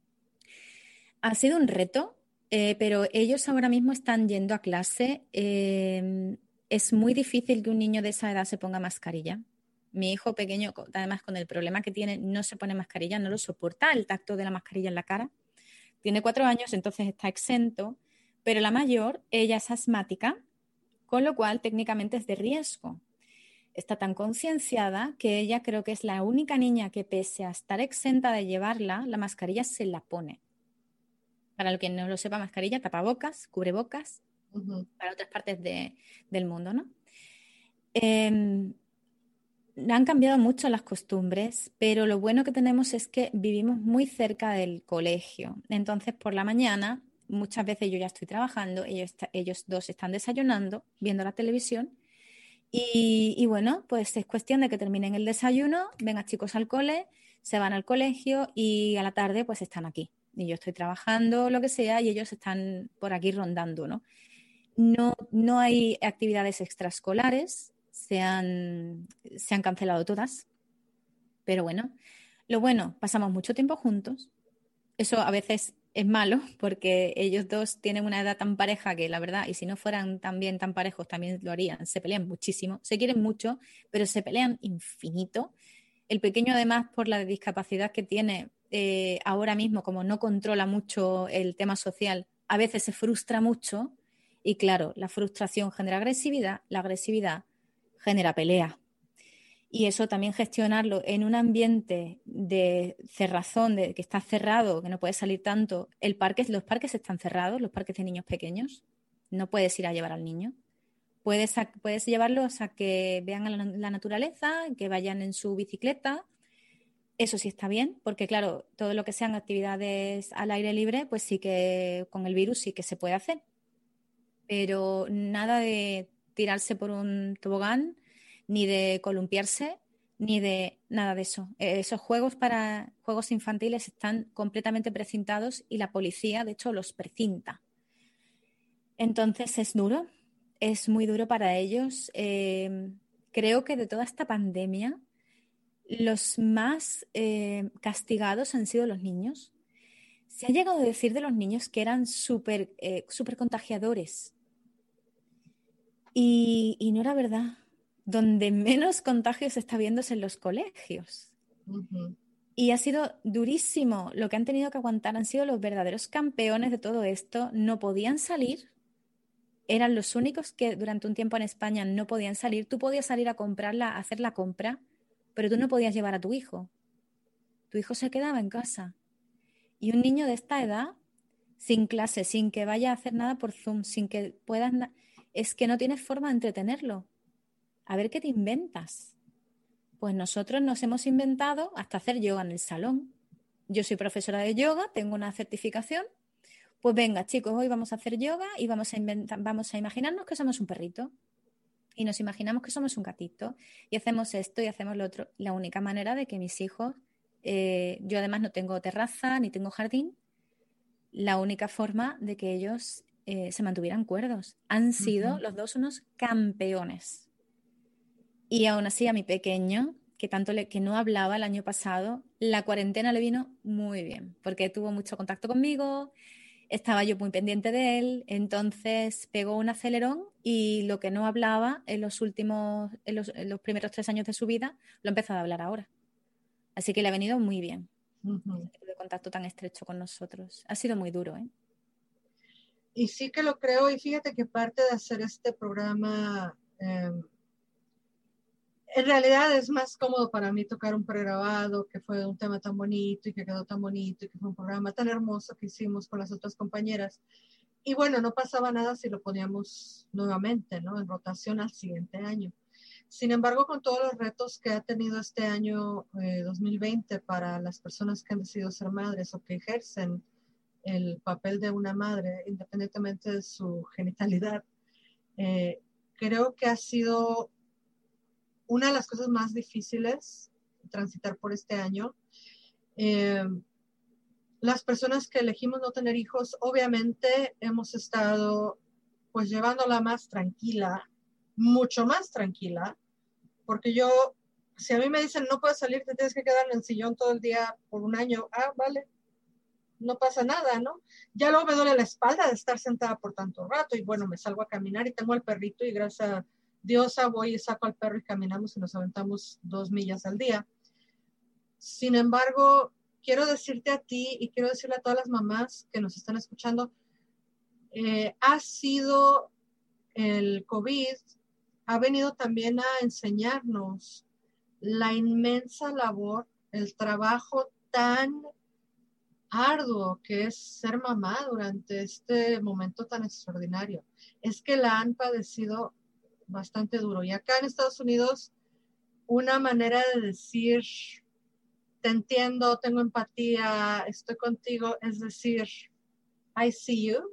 Ha sido un reto, eh, pero ellos ahora mismo están yendo a clase. Eh, es muy difícil que un niño de esa edad se ponga mascarilla. Mi hijo pequeño, además con el problema que tiene, no se pone mascarilla, no lo soporta el tacto de la mascarilla en la cara. Tiene cuatro años, entonces está exento, pero la mayor, ella es asmática, con lo cual técnicamente es de riesgo. Está tan concienciada que ella creo que es la única niña que pese a estar exenta de llevarla, la mascarilla se la pone. Para el que no lo sepa, mascarilla, tapabocas, cubrebocas, uh-huh. Para otras partes de, del mundo, ¿no? Eh, han cambiado mucho las costumbres, pero lo bueno que tenemos es que vivimos muy cerca del colegio. Entonces, por la mañana, muchas veces yo ya estoy trabajando, ellos, ellos dos están desayunando, viendo la televisión. Y, y bueno, pues es cuestión de que terminen el desayuno, vengan chicos al cole, se van al colegio y a la tarde pues están aquí. Y yo estoy trabajando, lo que sea, y ellos están por aquí rondando, ¿no? No, no hay actividades extraescolares, se han, se han cancelado todas, pero bueno, lo bueno, pasamos mucho tiempo juntos. Eso a veces es malo porque ellos dos tienen una edad tan pareja que la verdad, y si no fueran también tan parejos también lo harían, se pelean muchísimo, se quieren mucho, pero se pelean infinito. El pequeño además por la discapacidad que tiene eh, ahora mismo, como no controla mucho el tema social, a veces se frustra mucho y claro, la frustración genera agresividad, la agresividad genera pelea. Y eso también gestionarlo en un ambiente de cerrazón, de que está cerrado, que no puedes salir tanto. El parque, los parques están cerrados, los parques de niños pequeños. No puedes ir a llevar al niño. Puedes, a, puedes llevarlos a que vean la, la naturaleza, que vayan en su bicicleta. Eso sí está bien, porque claro, todo lo que sean actividades al aire libre, pues sí que con el virus sí que se puede hacer. Pero nada de tirarse por un tobogán, ni de columpiarse, ni de nada de eso. Esos juegos para juegos infantiles están completamente precintados y la policía, de hecho, los precinta. Entonces es duro, es muy duro para ellos. Eh, creo que de toda esta pandemia, los más eh, castigados han sido los niños. Se ha llegado a decir de los niños que eran súper eh, súper contagiadores. Y, y no era verdad. Donde menos contagios se está viendo es en los colegios. Uh-huh. Y ha sido durísimo. Lo que han tenido que aguantar han sido los verdaderos campeones de todo esto. No podían salir. Eran los únicos que durante un tiempo en España no podían salir. Tú podías salir a comprarla, a hacer la compra, pero tú no podías llevar a tu hijo. Tu hijo se quedaba en casa. Y un niño de esta edad, sin clase, sin que vaya a hacer nada por Zoom, sin que puedas... Es que no tienes forma de entretenerlo. A ver qué te inventas. Pues nosotros nos hemos inventado hasta hacer yoga en el salón. Yo soy profesora de yoga, tengo una certificación. Pues venga, chicos, hoy vamos a hacer yoga y vamos a inventar, vamos a imaginarnos que somos un perrito. Y nos imaginamos que somos un gatito. Y hacemos esto y hacemos lo otro. La única manera de que mis hijos... Eh, yo además no tengo terraza ni tengo jardín. La única forma de que ellos eh, se mantuvieran cuerdos. Han sido uh-huh. los dos unos campeones. Y aún así a mi pequeño, que tanto le, que no hablaba el año pasado, la cuarentena le vino muy bien, porque tuvo mucho contacto conmigo, estaba yo muy pendiente de él, entonces pegó un acelerón y lo que no hablaba en los últimos, en los, en los primeros tres años de su vida, lo ha empezado a hablar ahora. Así que le ha venido muy bien. Uh-huh. El contacto tan estrecho con nosotros. Ha sido muy duro, ¿eh? Y sí que lo creo, y fíjate que parte de hacer este programa... Eh, en realidad es más cómodo para mí tocar un pregrabado que fue un tema tan bonito y que quedó tan bonito y que fue un programa tan hermoso que hicimos con las otras compañeras. Y bueno, no pasaba nada si lo poníamos nuevamente, ¿no? En rotación al siguiente año. Sin embargo, con todos los retos que ha tenido este año eh, dos mil veinte para las personas que han decidido ser madres o que ejercen el papel de una madre, independientemente de su genitalidad, eh, creo que ha sido una de las cosas más difíciles transitar por este año. Eh, las personas que elegimos no tener hijos, obviamente hemos estado pues llevándola más tranquila, mucho más tranquila, porque yo, si a mí me dicen no puedes salir, te tienes que quedar en el sillón todo el día por un año, ah, vale, no pasa nada, ¿no? Ya luego me duele la espalda de estar sentada por tanto rato y bueno, me salgo a caminar y tengo al perrito y gracias a Diosa voy y saco al perro y caminamos y nos aventamos dos millas al día. Sin embargo, quiero decirte a ti y quiero decirle a todas las mamás que nos están escuchando, eh, ha sido el COVID, ha venido también a enseñarnos la inmensa labor, el trabajo tan arduo que es ser mamá durante este momento tan extraordinario. Es que la han padecido bastante duro. Y acá en Estados Unidos, una manera de decir, te entiendo, tengo empatía, estoy contigo, es decir, I see you.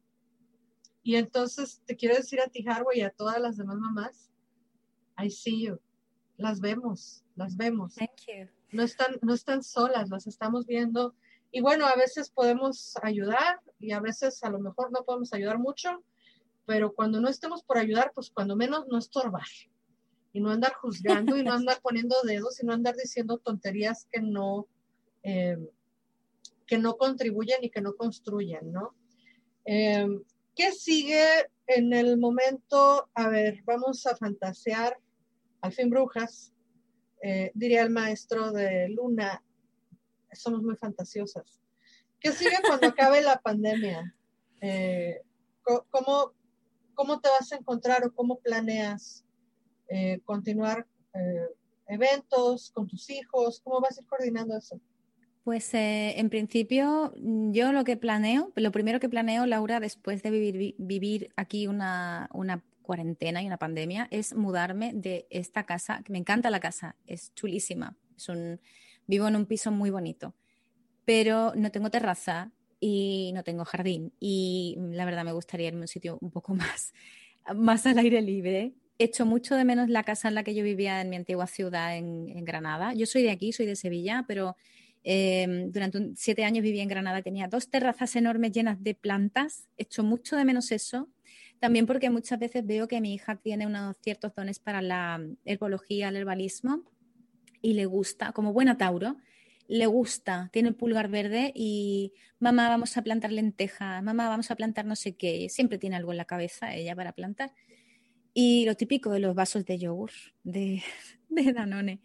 Y entonces te quiero decir a ti, Harvey, y a todas las demás mamás, I see you. Las vemos, las vemos. Thank you. No están, no están solas, las estamos viendo. Y bueno, a veces podemos ayudar y a veces a lo mejor no podemos ayudar mucho, pero cuando no estemos por ayudar, pues cuando menos no estorbar. Y no andar juzgando y no andar poniendo dedos y no andar diciendo tonterías que no, eh, que no contribuyen y que no construyen, ¿no? Eh, ¿Qué sigue en el momento? A ver, vamos a fantasear, al fin brujas, eh, diría el maestro de Luna, somos muy fantasiosas. ¿Qué sigue cuando acabe la pandemia? Eh, ¿cómo, ¿Cómo te vas a encontrar o cómo planeas eh, continuar eh, eventos con tus hijos? ¿Cómo vas a ir coordinando eso? Pues eh, en principio yo lo que planeo, lo primero que planeo, Laura, después de vivir, vivir aquí una, una cuarentena y una pandemia, es mudarme de esta casa, que me encanta la casa, es chulísima, es un, vivo en un piso muy bonito, pero no tengo terraza y no tengo jardín y la verdad me gustaría irme a un sitio un poco más, más al aire libre. Echo mucho de menos la casa en la que yo vivía en mi antigua ciudad en, en Granada. Yo soy de aquí, soy de Sevilla, pero eh, durante un, siete años viví en Granada. Tenía dos terrazas enormes llenas de plantas. Echo mucho de menos eso. También porque muchas veces veo que mi hija tiene unos ciertos dones para la herbología, el herbalismo, y le gusta, como buena Tauro, le gusta, tiene el pulgar verde y mamá, vamos a plantar lentejas, mamá, vamos a plantar no sé qué. Siempre tiene algo en la cabeza ella para plantar. Y lo típico de los vasos de yogur, de, de Danone.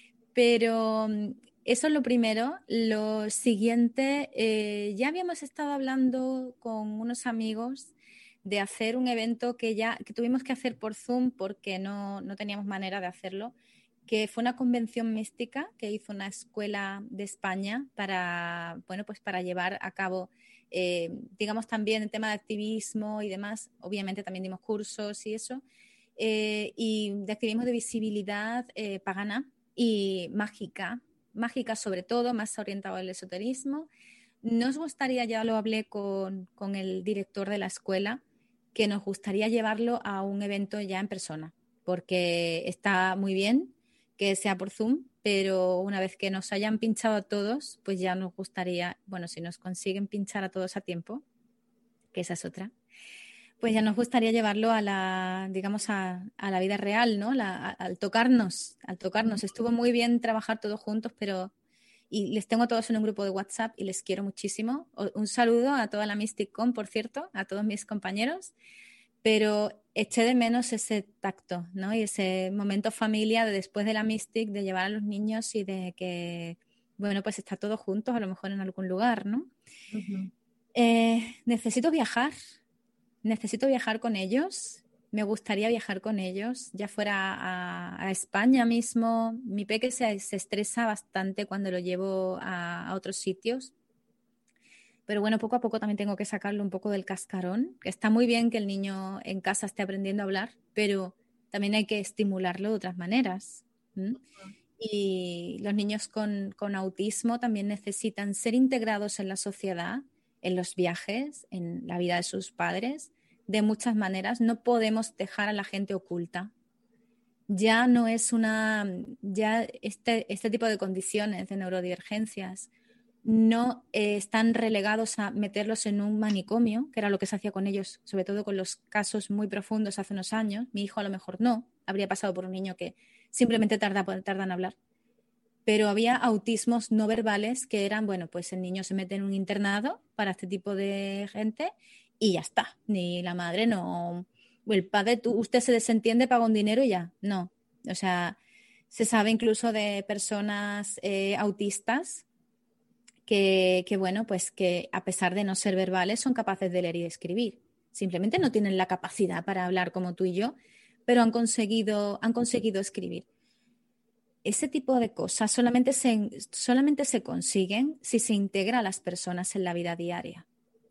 Pero eso es lo primero. Lo siguiente, eh, ya habíamos estado hablando con unos amigos de hacer un evento que ya que tuvimos que hacer por Zoom porque no, no teníamos manera de hacerlo, que fue una convención mística que hizo una escuela de España para, bueno, pues para llevar a cabo, eh, digamos, también el tema de activismo y demás. Obviamente también dimos cursos y eso, eh, y de activismo de visibilidad eh, pagana y mágica, mágica sobre todo, más orientado al esoterismo. Nos gustaría, ya lo hablé con, con el director de la escuela, que nos gustaría llevarlo a un evento ya en persona, porque está muy bien que sea por Zoom, pero una vez que nos hayan pinchado a todos, pues ya nos gustaría, bueno, si nos consiguen pinchar a todos a tiempo, que esa es otra, pues ya nos gustaría llevarlo a la, digamos, a, a la vida real, ¿no? La, a, al tocarnos, al tocarnos. Estuvo muy bien trabajar todos juntos, pero y les tengo a todos en un grupo de WhatsApp y les quiero muchísimo. Un saludo a toda la MysticCon, por cierto, a todos mis compañeros, pero eché de menos ese tacto, ¿no? Y ese momento familia de después de la Mystic, de llevar a los niños y de que, bueno, pues estar todos juntos, a lo mejor en algún lugar, ¿no? Uh-huh. Eh, necesito viajar, necesito viajar con ellos. Me gustaría viajar con ellos, ya fuera a, a España mismo. Mi peque se, se estresa bastante cuando lo llevo a, a otros sitios. Pero bueno, poco a poco también tengo que sacarlo un poco del cascarón. Está muy bien que el niño en casa esté aprendiendo a hablar, pero también hay que estimularlo de otras maneras. ¿Mm? Y los niños con, con autismo también necesitan ser integrados en la sociedad, en los viajes, en la vida de sus padres, de muchas maneras. No podemos dejar a la gente oculta. Ya no es una, ya este, este tipo de condiciones de neurodivergencias no eh, están relegados a meterlos en un manicomio, que era lo que se hacía con ellos, sobre todo con los casos muy profundos hace unos años. Mi hijo a lo mejor no, habría pasado por un niño que simplemente tarda, tarda en hablar. Pero había autismos no verbales que eran, bueno, pues el niño se mete en un internado para este tipo de gente y ya está. Ni la madre no, el padre, tú, usted se desentiende, paga un dinero y ya. No, o sea, se sabe incluso de personas eh, autistas que, que, bueno, pues que a pesar de no ser verbales son capaces de leer y de escribir. Simplemente no tienen la capacidad para hablar como tú y yo, pero han conseguido, han conseguido escribir. Ese tipo de cosas solamente se, solamente se consiguen si se integra a las personas en la vida diaria.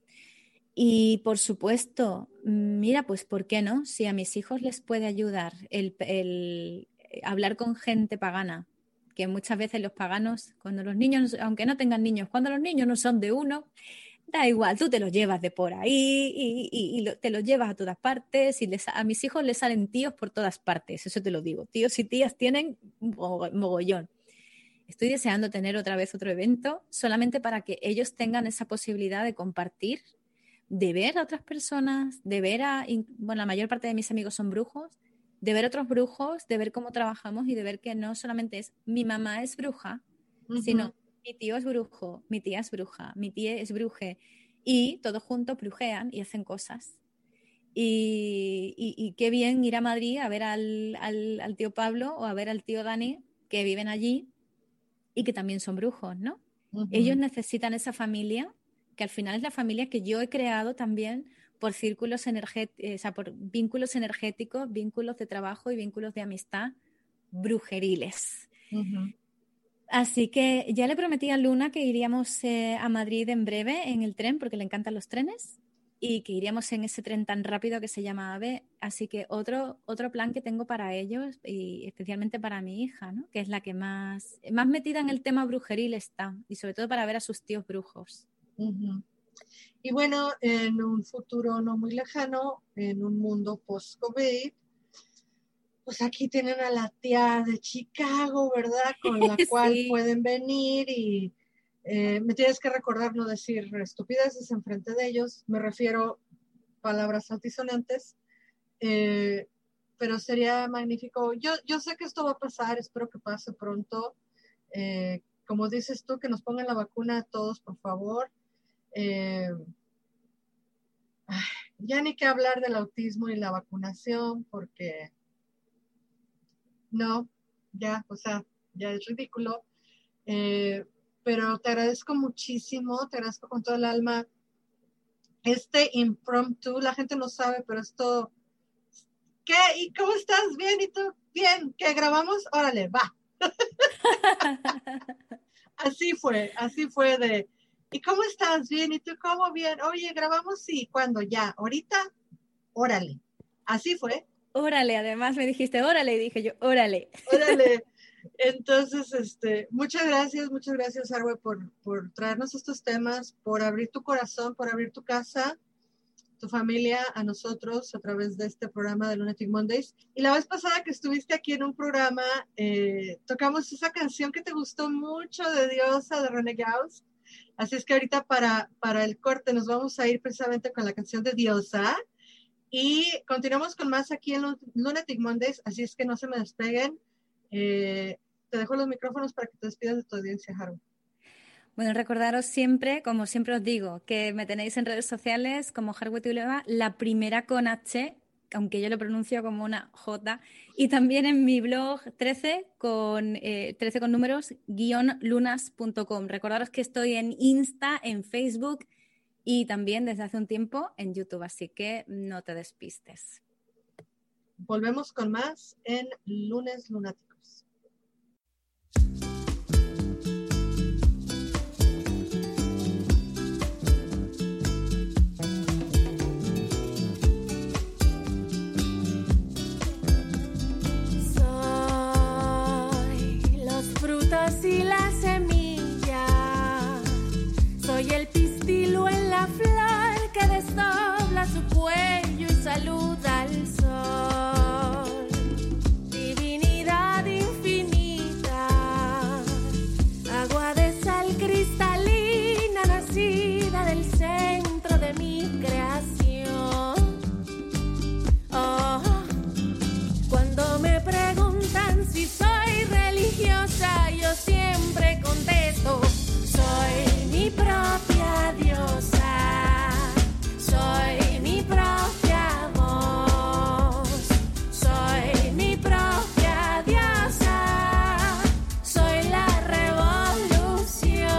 Y por supuesto, mira, pues ¿por qué no? Si a mis hijos les puede ayudar el, el hablar con gente pagana, que muchas veces los paganos, cuando los niños, aunque no tengan niños, cuando los niños no son de uno, da igual, tú te los llevas de por ahí y, y, y lo, te los llevas a todas partes y les, a mis hijos les salen tíos por todas partes, eso te lo digo, tíos y tías tienen mogollón. Estoy deseando tener otra vez otro evento solamente para que ellos tengan esa posibilidad de compartir, de ver a otras personas, de ver a, bueno, la mayor parte de mis amigos son brujos, de ver otros brujos, de ver cómo trabajamos y de ver que no solamente es mi mamá es bruja, uh-huh. sino mi tío es brujo, mi tía es bruja, mi tía es bruje y todos juntos brujean y hacen cosas. Y, y, y qué bien ir a Madrid a ver al, al, al tío Pablo o a ver al tío Dani que viven allí y que también son brujos, ¿no? Uh-huh. Ellos necesitan esa familia, que al final es la familia que yo he creado también por círculos energéticos, o sea, por vínculos energéticos, vínculos de trabajo y vínculos de amistad brujeriles. Uh-huh. Así que ya le prometí a Luna que iríamos eh, a Madrid en breve en el tren, porque le encantan los trenes, y que iríamos en ese tren tan rápido que se llama AVE. Así que otro, otro plan que tengo para ellos, y especialmente para mi hija, ¿no? Que es la que más, más metida en el tema brujeril está, y sobre todo para ver a sus tíos brujos. Uh-huh. Y bueno, en un futuro no muy lejano, en un mundo post-COVID, pues aquí tienen a la tía de Chicago, ¿verdad? Con la sí. cual pueden venir y eh, me tienes que recordar no decir estupideces enfrente de ellos. Me refiero a palabras altisonantes, eh, pero sería magnífico. Yo, yo sé que esto va a pasar, espero que pase pronto. Eh, como dices tú, que nos pongan la vacuna a todos, por favor. Eh, ya ni que hablar del autismo y la vacunación, porque... No, ya, o sea, ya es ridículo. Eh, pero te agradezco muchísimo, te agradezco con todo el alma. Este impromptu, la gente no sabe, pero esto, ¿qué? ¿Y cómo estás? Bien, ¿y tú? Bien, ¿qué grabamos? Órale, va. Así fue, así fue de, ¿y cómo estás? Bien, ¿y tú cómo? Bien. Oye, grabamos, sí, ¿cuándo? Ya, ahorita, órale. Así fue. Órale, además me dijiste órale y dije yo, órale. Órale. Entonces, este, muchas gracias, muchas gracias, Arwe, por, por traernos estos temas, por abrir tu corazón, por abrir tu casa, tu familia a nosotros a través de este programa de Lunatic Mondays. Y la vez pasada que estuviste aquí en un programa, eh, tocamos esa canción que te gustó mucho de Diosa, de René Gauss. Así es que ahorita para, para el corte nos vamos a ir precisamente con la canción de Diosa. Y continuamos con más aquí en Lunatic Mondays, así es que no se me despeguen. Eh, te dejo los micrófonos para que te despidas de tu audiencia, Haru. Bueno, recordaros siempre, como siempre os digo, que me tenéis en redes sociales como Harwetuleva, la primera con H, aunque yo lo pronuncio como una J, y también en mi blog trece con, eh, trece con números, guión lunas punto com. Recordaros que estoy en Insta, en Facebook y también desde hace un tiempo en YouTube, así que no te despistes. Volvemos con más en Lunes Lunáticos. Frutas y la semilla, soy el pistilo en la flor que desdobla su cuello y saluda al sol. Divinidad infinita, agua de sal cristalina nacida del centro de mi creación. Oh, cuando me preguntan si soy religiosa, yo siempre contesto, soy mi propia diosa, soy mi propia voz, soy mi propia diosa, soy la revolución.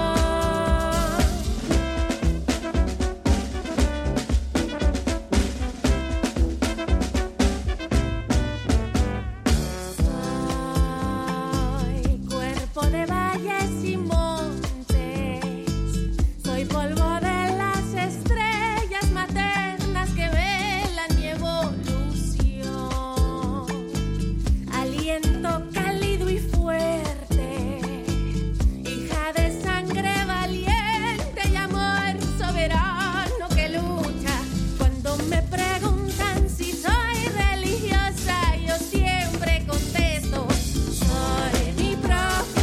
De valles y montes, soy polvo de las estrellas maternas que velan mi evolución, aliento cálido y fuerte, hija de sangre valiente y amor soberano que lucha. Cuando me preguntan si soy religiosa, yo siempre contesto, soy mi propia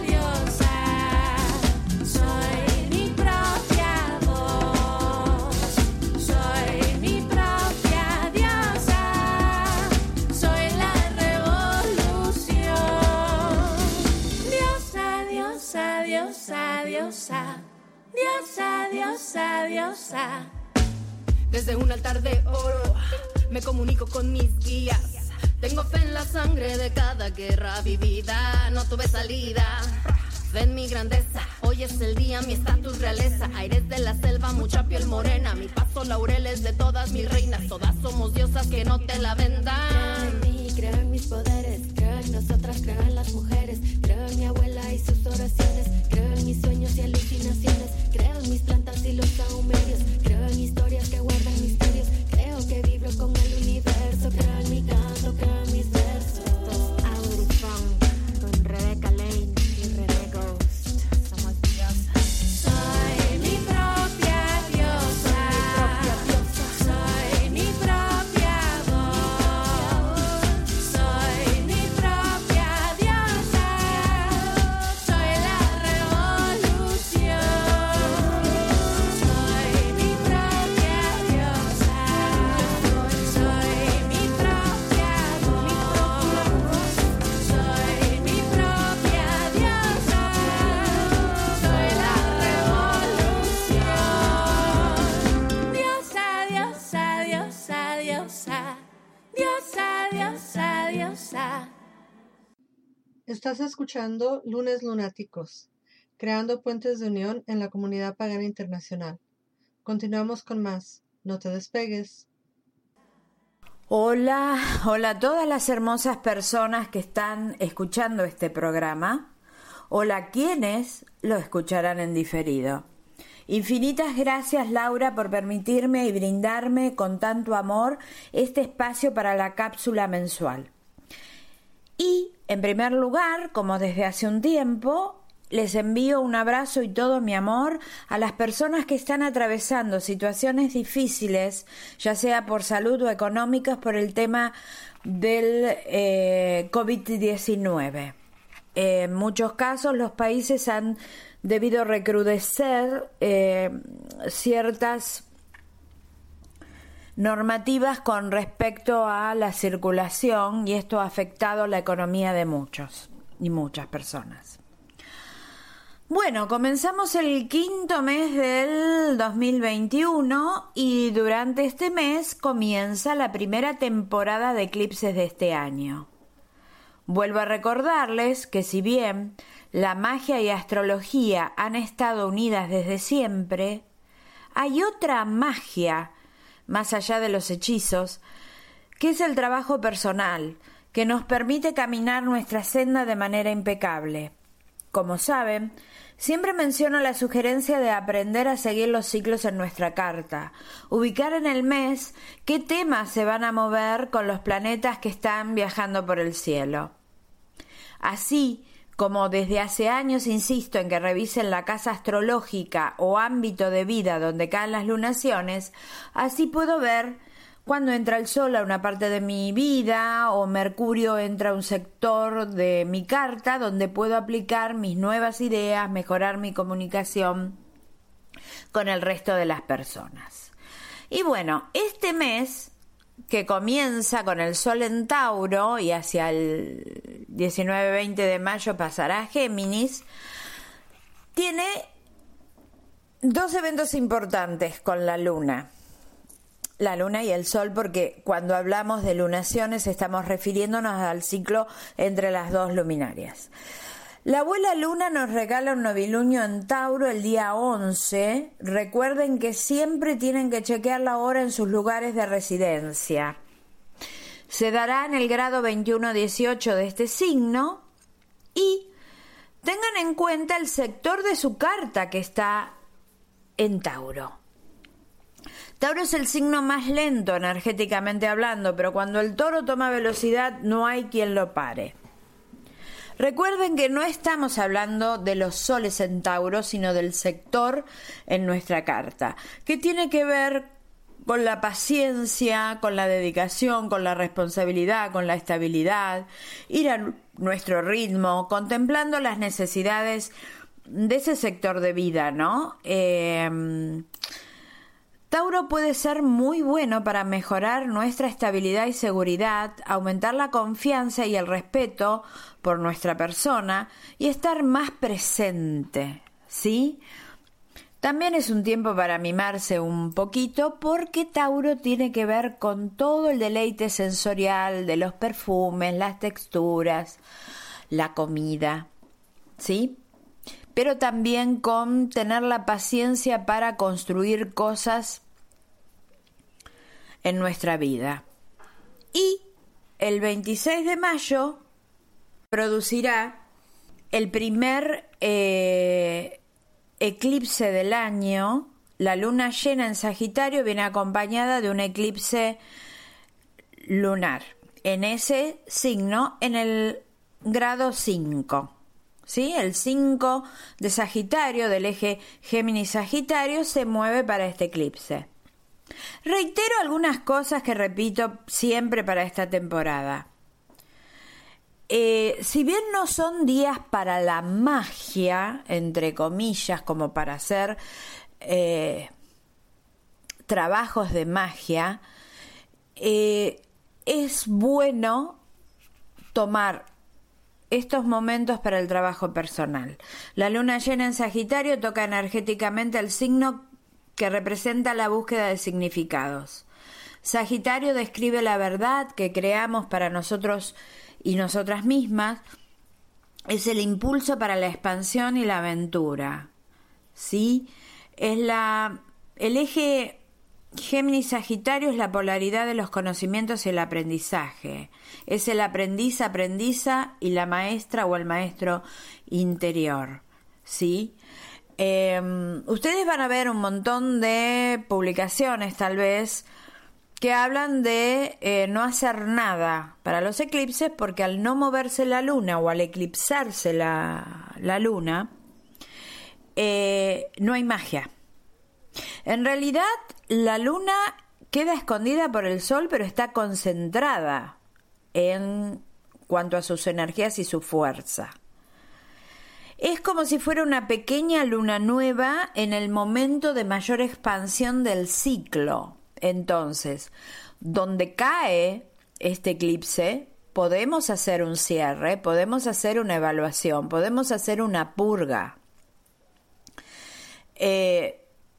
Diosa, diosa, diosa, diosa. Desde un altar de oro me comunico con mis guías. Tengo fe en la sangre de cada guerra vivida. No tuve salida, fe en mi grandeza. Hoy es el día, mi estatus realeza. Aires de la selva, mucha piel morena. Mi paso laureles de todas mis reinas. Todas somos diosas, que no te la vendan. Creo en mí, creo en mis poderes. Creo en nosotras, creo en las mujeres. Creo en mi abuela y sus oraciones. Creo en mis sueños y alucinaciones. Creo en mis plantas y los saumerios. Creo en historias que guardan misterios. Creo que vibro con el universo. Creo en mi canto, creo en mis versos. Aurifón con Rebeca Lane y René Ghost. Somos diosas. Soy mi propia diosa. Soy mi propia voz. Soy mi propia diosa. Soy la revolución. Soy mi propia diosa. Soy mi propia voz. Soy mi propia diosa. Soy la revolución. Diosa, diosa, diosa, diosa. Diosa, diosa, diosa. Estás escuchando Lunes Lunáticos, creando puentes de unión en la comunidad pagana internacional. Continuamos con más. No te despegues. Hola, hola a todas las hermosas personas que están escuchando este programa. Hola quienes lo escucharán en diferido. Infinitas gracias, Laura, por permitirme y brindarme con tanto amor este espacio para la cápsula mensual. Y, en primer lugar, como desde hace un tiempo, les envío un abrazo y todo mi amor a las personas que están atravesando situaciones difíciles, ya sea por salud o económicas, por el tema del eh, COVID diecinueve. En muchos casos los países han debido recrudecer eh, ciertas normativas con respecto a la circulación y esto ha afectado la economía de muchos y muchas personas. Bueno, comenzamos el quinto mes del dos mil veintiuno y durante este mes comienza la primera temporada de eclipses de este año. Vuelvo a recordarles que si bien la magia y astrología han estado unidas desde siempre, hay otra magia, más allá de los hechizos, que es el trabajo personal, que nos permite caminar nuestra senda de manera impecable. Como saben, siempre menciono la sugerencia de aprender a seguir los ciclos en nuestra carta, ubicar en el mes qué temas se van a mover con los planetas que están viajando por el cielo. Así como desde hace años insisto en que revisen la casa astrológica o ámbito de vida donde caen las lunaciones, así puedo ver cuando entra el Sol a una parte de mi vida o Mercurio entra a un sector de mi carta donde puedo aplicar mis nuevas ideas, mejorar mi comunicación con el resto de las personas. Y bueno, este mes que comienza con el Sol en Tauro y hacia el diecinueve veinte de mayo pasará a Géminis, tiene dos eventos importantes con la Luna. La Luna y el Sol, porque cuando hablamos de lunaciones estamos refiriéndonos al ciclo entre las dos luminarias. La abuela Luna nos regala un novilunio en Tauro el día once. Recuerden que siempre tienen que chequear la hora en sus lugares de residencia. Se dará en el grado veintiuno dieciocho de este signo y tengan en cuenta el sector de su carta que está en Tauro. Tauro es el signo más lento energéticamente hablando, pero cuando el toro toma velocidad no hay quien lo pare. Recuerden que no estamos hablando de los soles en Tauro, sino del sector en nuestra carta, que tiene que ver con la paciencia, con la dedicación, con la responsabilidad, con la estabilidad, ir a nuestro ritmo, contemplando las necesidades de ese sector de vida, ¿no? Eh... Tauro puede ser muy bueno para mejorar nuestra estabilidad y seguridad, aumentar la confianza y el respeto por nuestra persona y estar más presente, ¿sí? También es un tiempo para mimarse un poquito porque Tauro tiene que ver con todo el deleite sensorial de los perfumes, las texturas, la comida, ¿sí? Pero también con tener la paciencia para construir cosas en nuestra vida. Y el veintiséis de mayo producirá el primer eh, eclipse del año. La luna llena en Sagitario viene acompañada de un eclipse lunar en ese signo, en el grado cinco. ¿Sí? El cinco de Sagitario, del eje Géminis-Sagitario, se mueve para este eclipse. Reitero algunas cosas que repito siempre para esta temporada. Eh, si bien no son días para la magia, entre comillas, como para hacer eh, trabajos de magia, eh, es bueno tomar estos momentos para el trabajo personal. La luna llena en Sagitario toca energéticamente el signo que representa la búsqueda de significados. Sagitario describe la verdad que creamos para nosotros y nosotras mismas. Es el impulso para la expansión y la aventura. ¿Sí? Es la, el eje Géminis Sagitario es la polaridad de los conocimientos y el aprendizaje. Es el aprendiz, aprendiza y la maestra o el maestro interior, ¿sí? Eh, ustedes van a ver un montón de publicaciones, tal vez, que hablan de eh, no hacer nada para los eclipses, porque al no moverse la luna o al eclipsarse la, la luna, eh, no hay magia. En realidad, la luna queda escondida por el sol, pero está concentrada en cuanto a sus energías y su fuerza. Es como si fuera una pequeña luna nueva en el momento de mayor expansión del ciclo. Entonces, donde cae este eclipse, podemos hacer un cierre, podemos hacer una evaluación, podemos hacer una purga. Eh,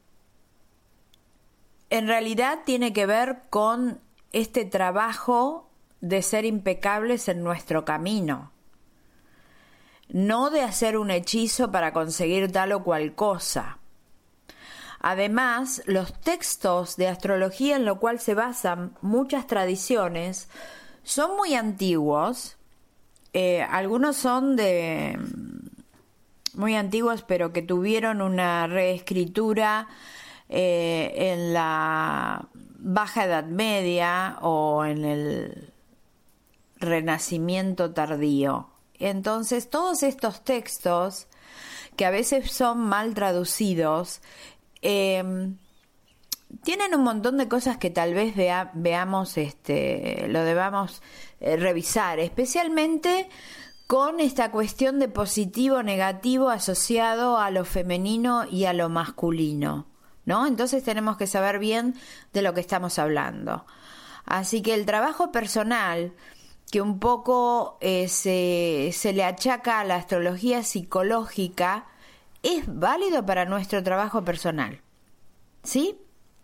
En realidad tiene que ver con este trabajo de ser impecables en nuestro camino, no de hacer un hechizo para conseguir tal o cual cosa. Además, los textos de astrología en lo cual se basan muchas tradiciones son muy antiguos, eh, algunos son de muy antiguos pero que tuvieron una reescritura Eh, en la Baja Edad Media o en el Renacimiento tardío. Entonces, todos estos textos, que a veces son mal traducidos, eh, tienen un montón de cosas que tal vez vea, veamos, este, lo debamos eh, revisar, especialmente con esta cuestión de positivo o negativo asociado a lo femenino y a lo masculino, ¿no? Entonces tenemos que saber bien de lo que estamos hablando. Así que el trabajo personal, que un poco eh, se, se le achaca a la astrología psicológica, es válido para nuestro trabajo personal, ¿sí?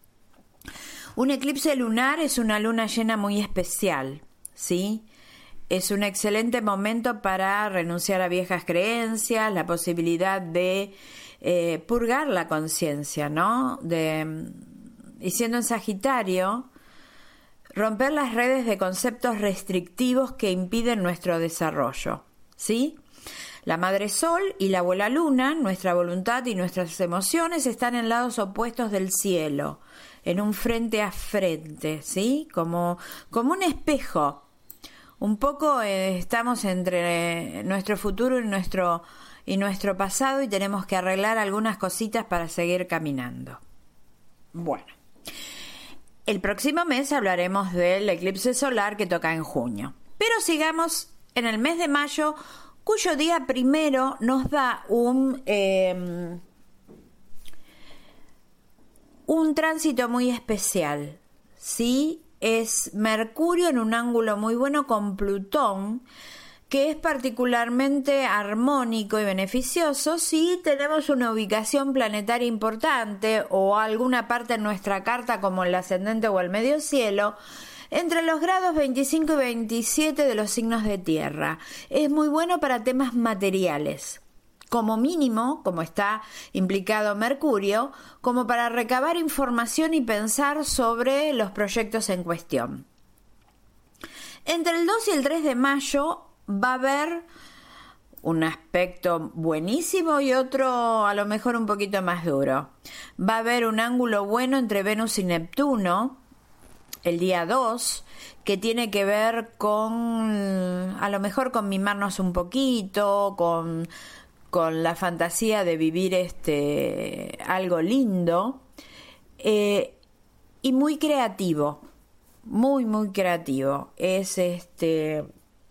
Un eclipse lunar es una luna llena muy especial, ¿sí? Es un excelente momento para renunciar a viejas creencias, la posibilidad de Eh, purgar la conciencia, ¿no? De, y siendo en Sagitario, romper las redes de conceptos restrictivos que impiden nuestro desarrollo, ¿sí? La Madre Sol y la Abuela Luna, nuestra voluntad y nuestras emociones, están en lados opuestos del cielo, en un frente a frente, ¿sí? Como, como un espejo. Un poco eh, estamos entre nuestro futuro y nuestro y nuestro pasado y tenemos que arreglar algunas cositas para seguir caminando. Bueno, el próximo mes hablaremos del eclipse solar que toca en junio. Pero sigamos en el mes de mayo, cuyo día primero nos da un, eh, un tránsito muy especial, ¿sí? Es Mercurio en un ángulo muy bueno con Plutón, que es particularmente armónico y beneficioso si tenemos una ubicación planetaria importante o alguna parte en nuestra carta como el ascendente o el medio cielo, entre los grados veinticinco y veintisiete de los signos de tierra. Es muy bueno para temas materiales, como mínimo, como está implicado Mercurio, como para recabar información y pensar sobre los proyectos en cuestión. Entre el dos y el tres de mayo va a haber un aspecto buenísimo y otro a lo mejor un poquito más duro. Va a haber un ángulo bueno entre Venus y Neptuno el día dos, que tiene que ver con, a lo mejor con mimarnos un poquito, con, con la fantasía de vivir este algo lindo, eh, y muy creativo, muy muy creativo. Es este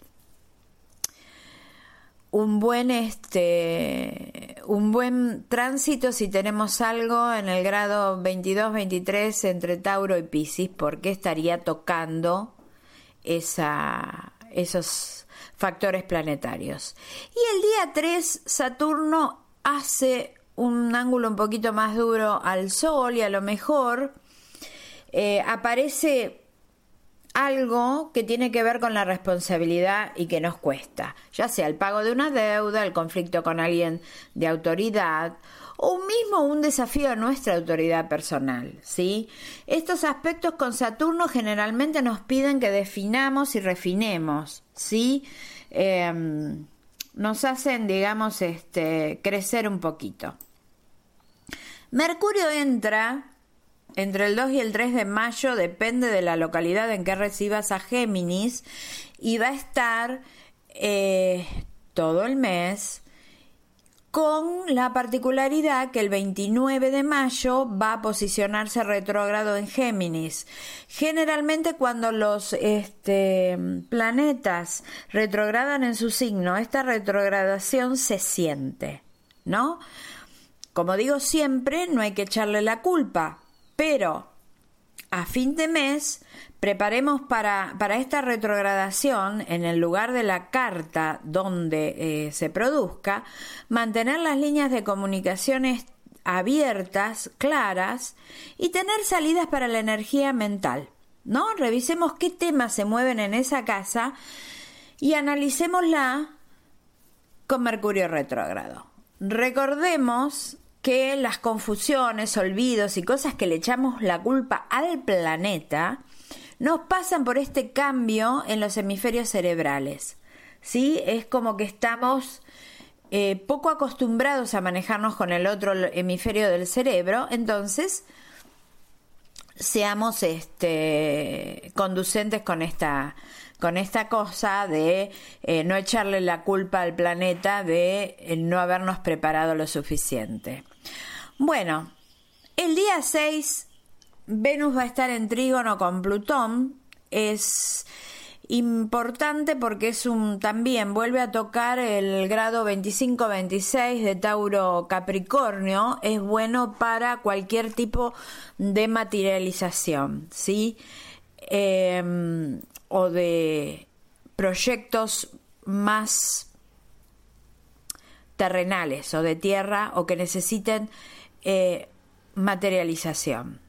un buen este un buen tránsito si tenemos algo en el grado veintidós veintitrés entre Tauro y Piscis, porque estaría tocando esa esos factores planetarios. Y el día tres Saturno hace un ángulo un poquito más duro al Sol y a lo mejor eh, aparece algo que tiene que ver con la responsabilidad y que nos cuesta, ya sea el pago de una deuda, el conflicto con alguien de autoridad o un mismo un desafío a nuestra autoridad personal, ¿sí? Estos aspectos con Saturno generalmente nos piden que definamos y refinemos, ¿sí? Eh, nos hacen, digamos, este, crecer un poquito. Mercurio entra entre el dos y el tres de mayo, depende de la localidad en que recibas a Géminis, y va a estar eh, todo el mes, con la particularidad que el veintinueve de mayo va a posicionarse retrógrado en Géminis. Generalmente cuando los este, planetas retrogradan en su signo, esta retrogradación se siente, ¿no? Como digo siempre, no hay que echarle la culpa, pero a fin de mes preparemos para, para esta retrogradación, en el lugar de la carta donde eh, se produzca, mantener las líneas de comunicaciones abiertas, claras, y tener salidas para la energía mental, ¿no? Revisemos qué temas se mueven en esa casa y analicémosla con Mercurio retrógrado. Recordemos que las confusiones, olvidos y cosas que le echamos la culpa al planeta nos pasan por este cambio en los hemisferios cerebrales, ¿sí? Es como que estamos eh, poco acostumbrados a manejarnos con el otro hemisferio del cerebro, entonces seamos este, conducentes con esta, con esta cosa de eh, no echarle la culpa al planeta de eh, no habernos preparado lo suficiente. Bueno, el día seis Venus va a estar en trígono con Plutón. Es importante porque es un también vuelve a tocar el grado veinticinco veintiséis de Tauro Capricornio. Es bueno para cualquier tipo de materialización, ¿sí? Eh, o de proyectos más terrenales o de tierra o que necesiten eh, materialización.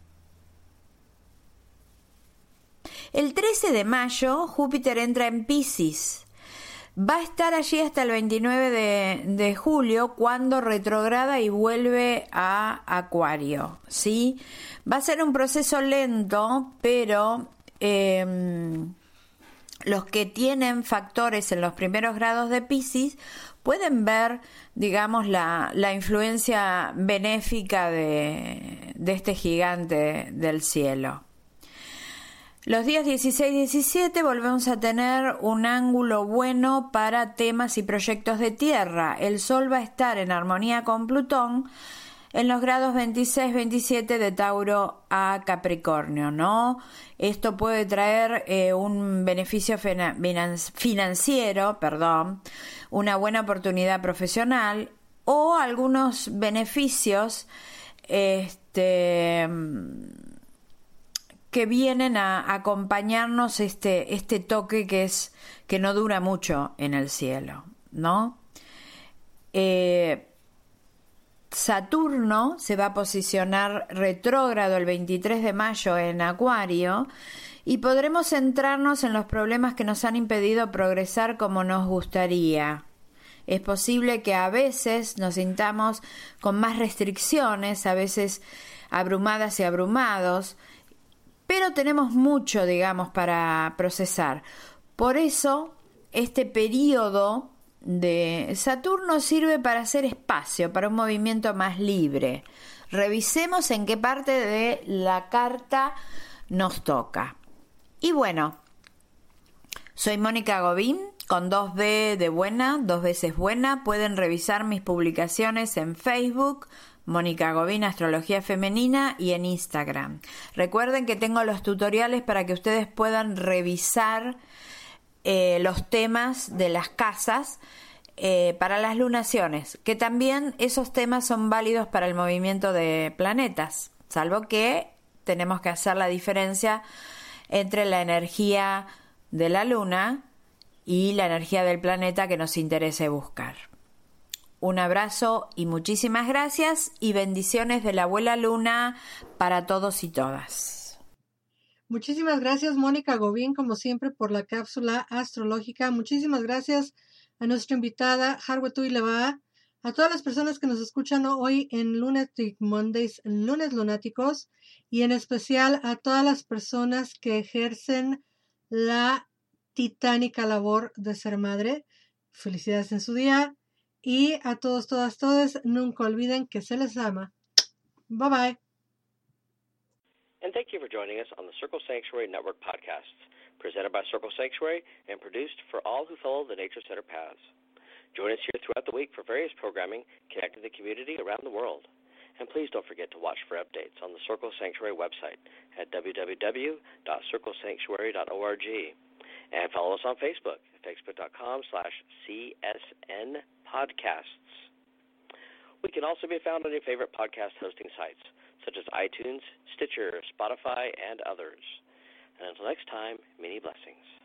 El trece de mayo, Júpiter entra en Piscis. Va a estar allí hasta el veintinueve de, de julio, cuando retrograda y vuelve a Acuario, ¿sí? Va a ser un proceso lento, pero eh, los que tienen factores en los primeros grados de Piscis pueden ver, digamos, la, la influencia benéfica de, de este gigante del cielo. Los días dieciséis y diecisiete volvemos a tener un ángulo bueno para temas y proyectos de tierra. El Sol va a estar en armonía con Plutón en los grados veintiséis veintisiete de Tauro a Capricornio, ¿no? Esto puede traer eh, un beneficio financiero, perdón, una buena oportunidad profesional o algunos beneficios este que vienen a acompañarnos este, este toque que es que no dura mucho en el cielo, ¿no? Eh, Saturno se va a posicionar retrógrado el veintitrés de mayo en Acuario y podremos centrarnos en los problemas que nos han impedido progresar como nos gustaría. Es posible que a veces nos sintamos con más restricciones, a veces abrumadas y abrumados, pero tenemos mucho, digamos, para procesar. Por eso, este periodo de Saturno sirve para hacer espacio, para un movimiento más libre. Revisemos en qué parte de la carta nos toca. Y bueno, soy Mónica Gobín, con dos B de buena, dos veces buena. Pueden revisar mis publicaciones en Facebook, Mónica Gobín Astrología Femenina, y en Instagram. Recuerden que tengo los tutoriales para que ustedes puedan revisar eh, los temas de las casas eh, para las lunaciones, que también esos temas son válidos para el movimiento de planetas, salvo que tenemos que hacer la diferencia entre la energía de la luna y la energía del planeta que nos interese buscar. Un abrazo y muchísimas gracias y bendiciones de la abuela Luna para todos y todas. Muchísimas gracias, Mónica Gobín, como siempre, por la cápsula astrológica. Muchísimas gracias a nuestra invitada, Harwetu Ileva, a todas las personas que nos escuchan hoy en Lunatic Mondays, lunes lunáticos, y en especial a todas las personas que ejercen la titánica labor de ser madre. Felicidades en su día. Y a todos, todas, todas, nunca olviden que se les ama. Bye bye. And thank you for joining us on the Circle Sanctuary Network podcasts, presented by Circle Sanctuary and produced for all who follow the Nature Center paths. Join us here throughout the week for various programming connecting the community around the world. And please don't forget to watch for updates on the Circle Sanctuary website at w w w dot circle sanctuary dot org. And follow us on Facebook at facebook.com slash CSN podcasts. We can also be found on your favorite podcast hosting sites, such as iTunes, Stitcher, Spotify, and others. And until next time, many blessings.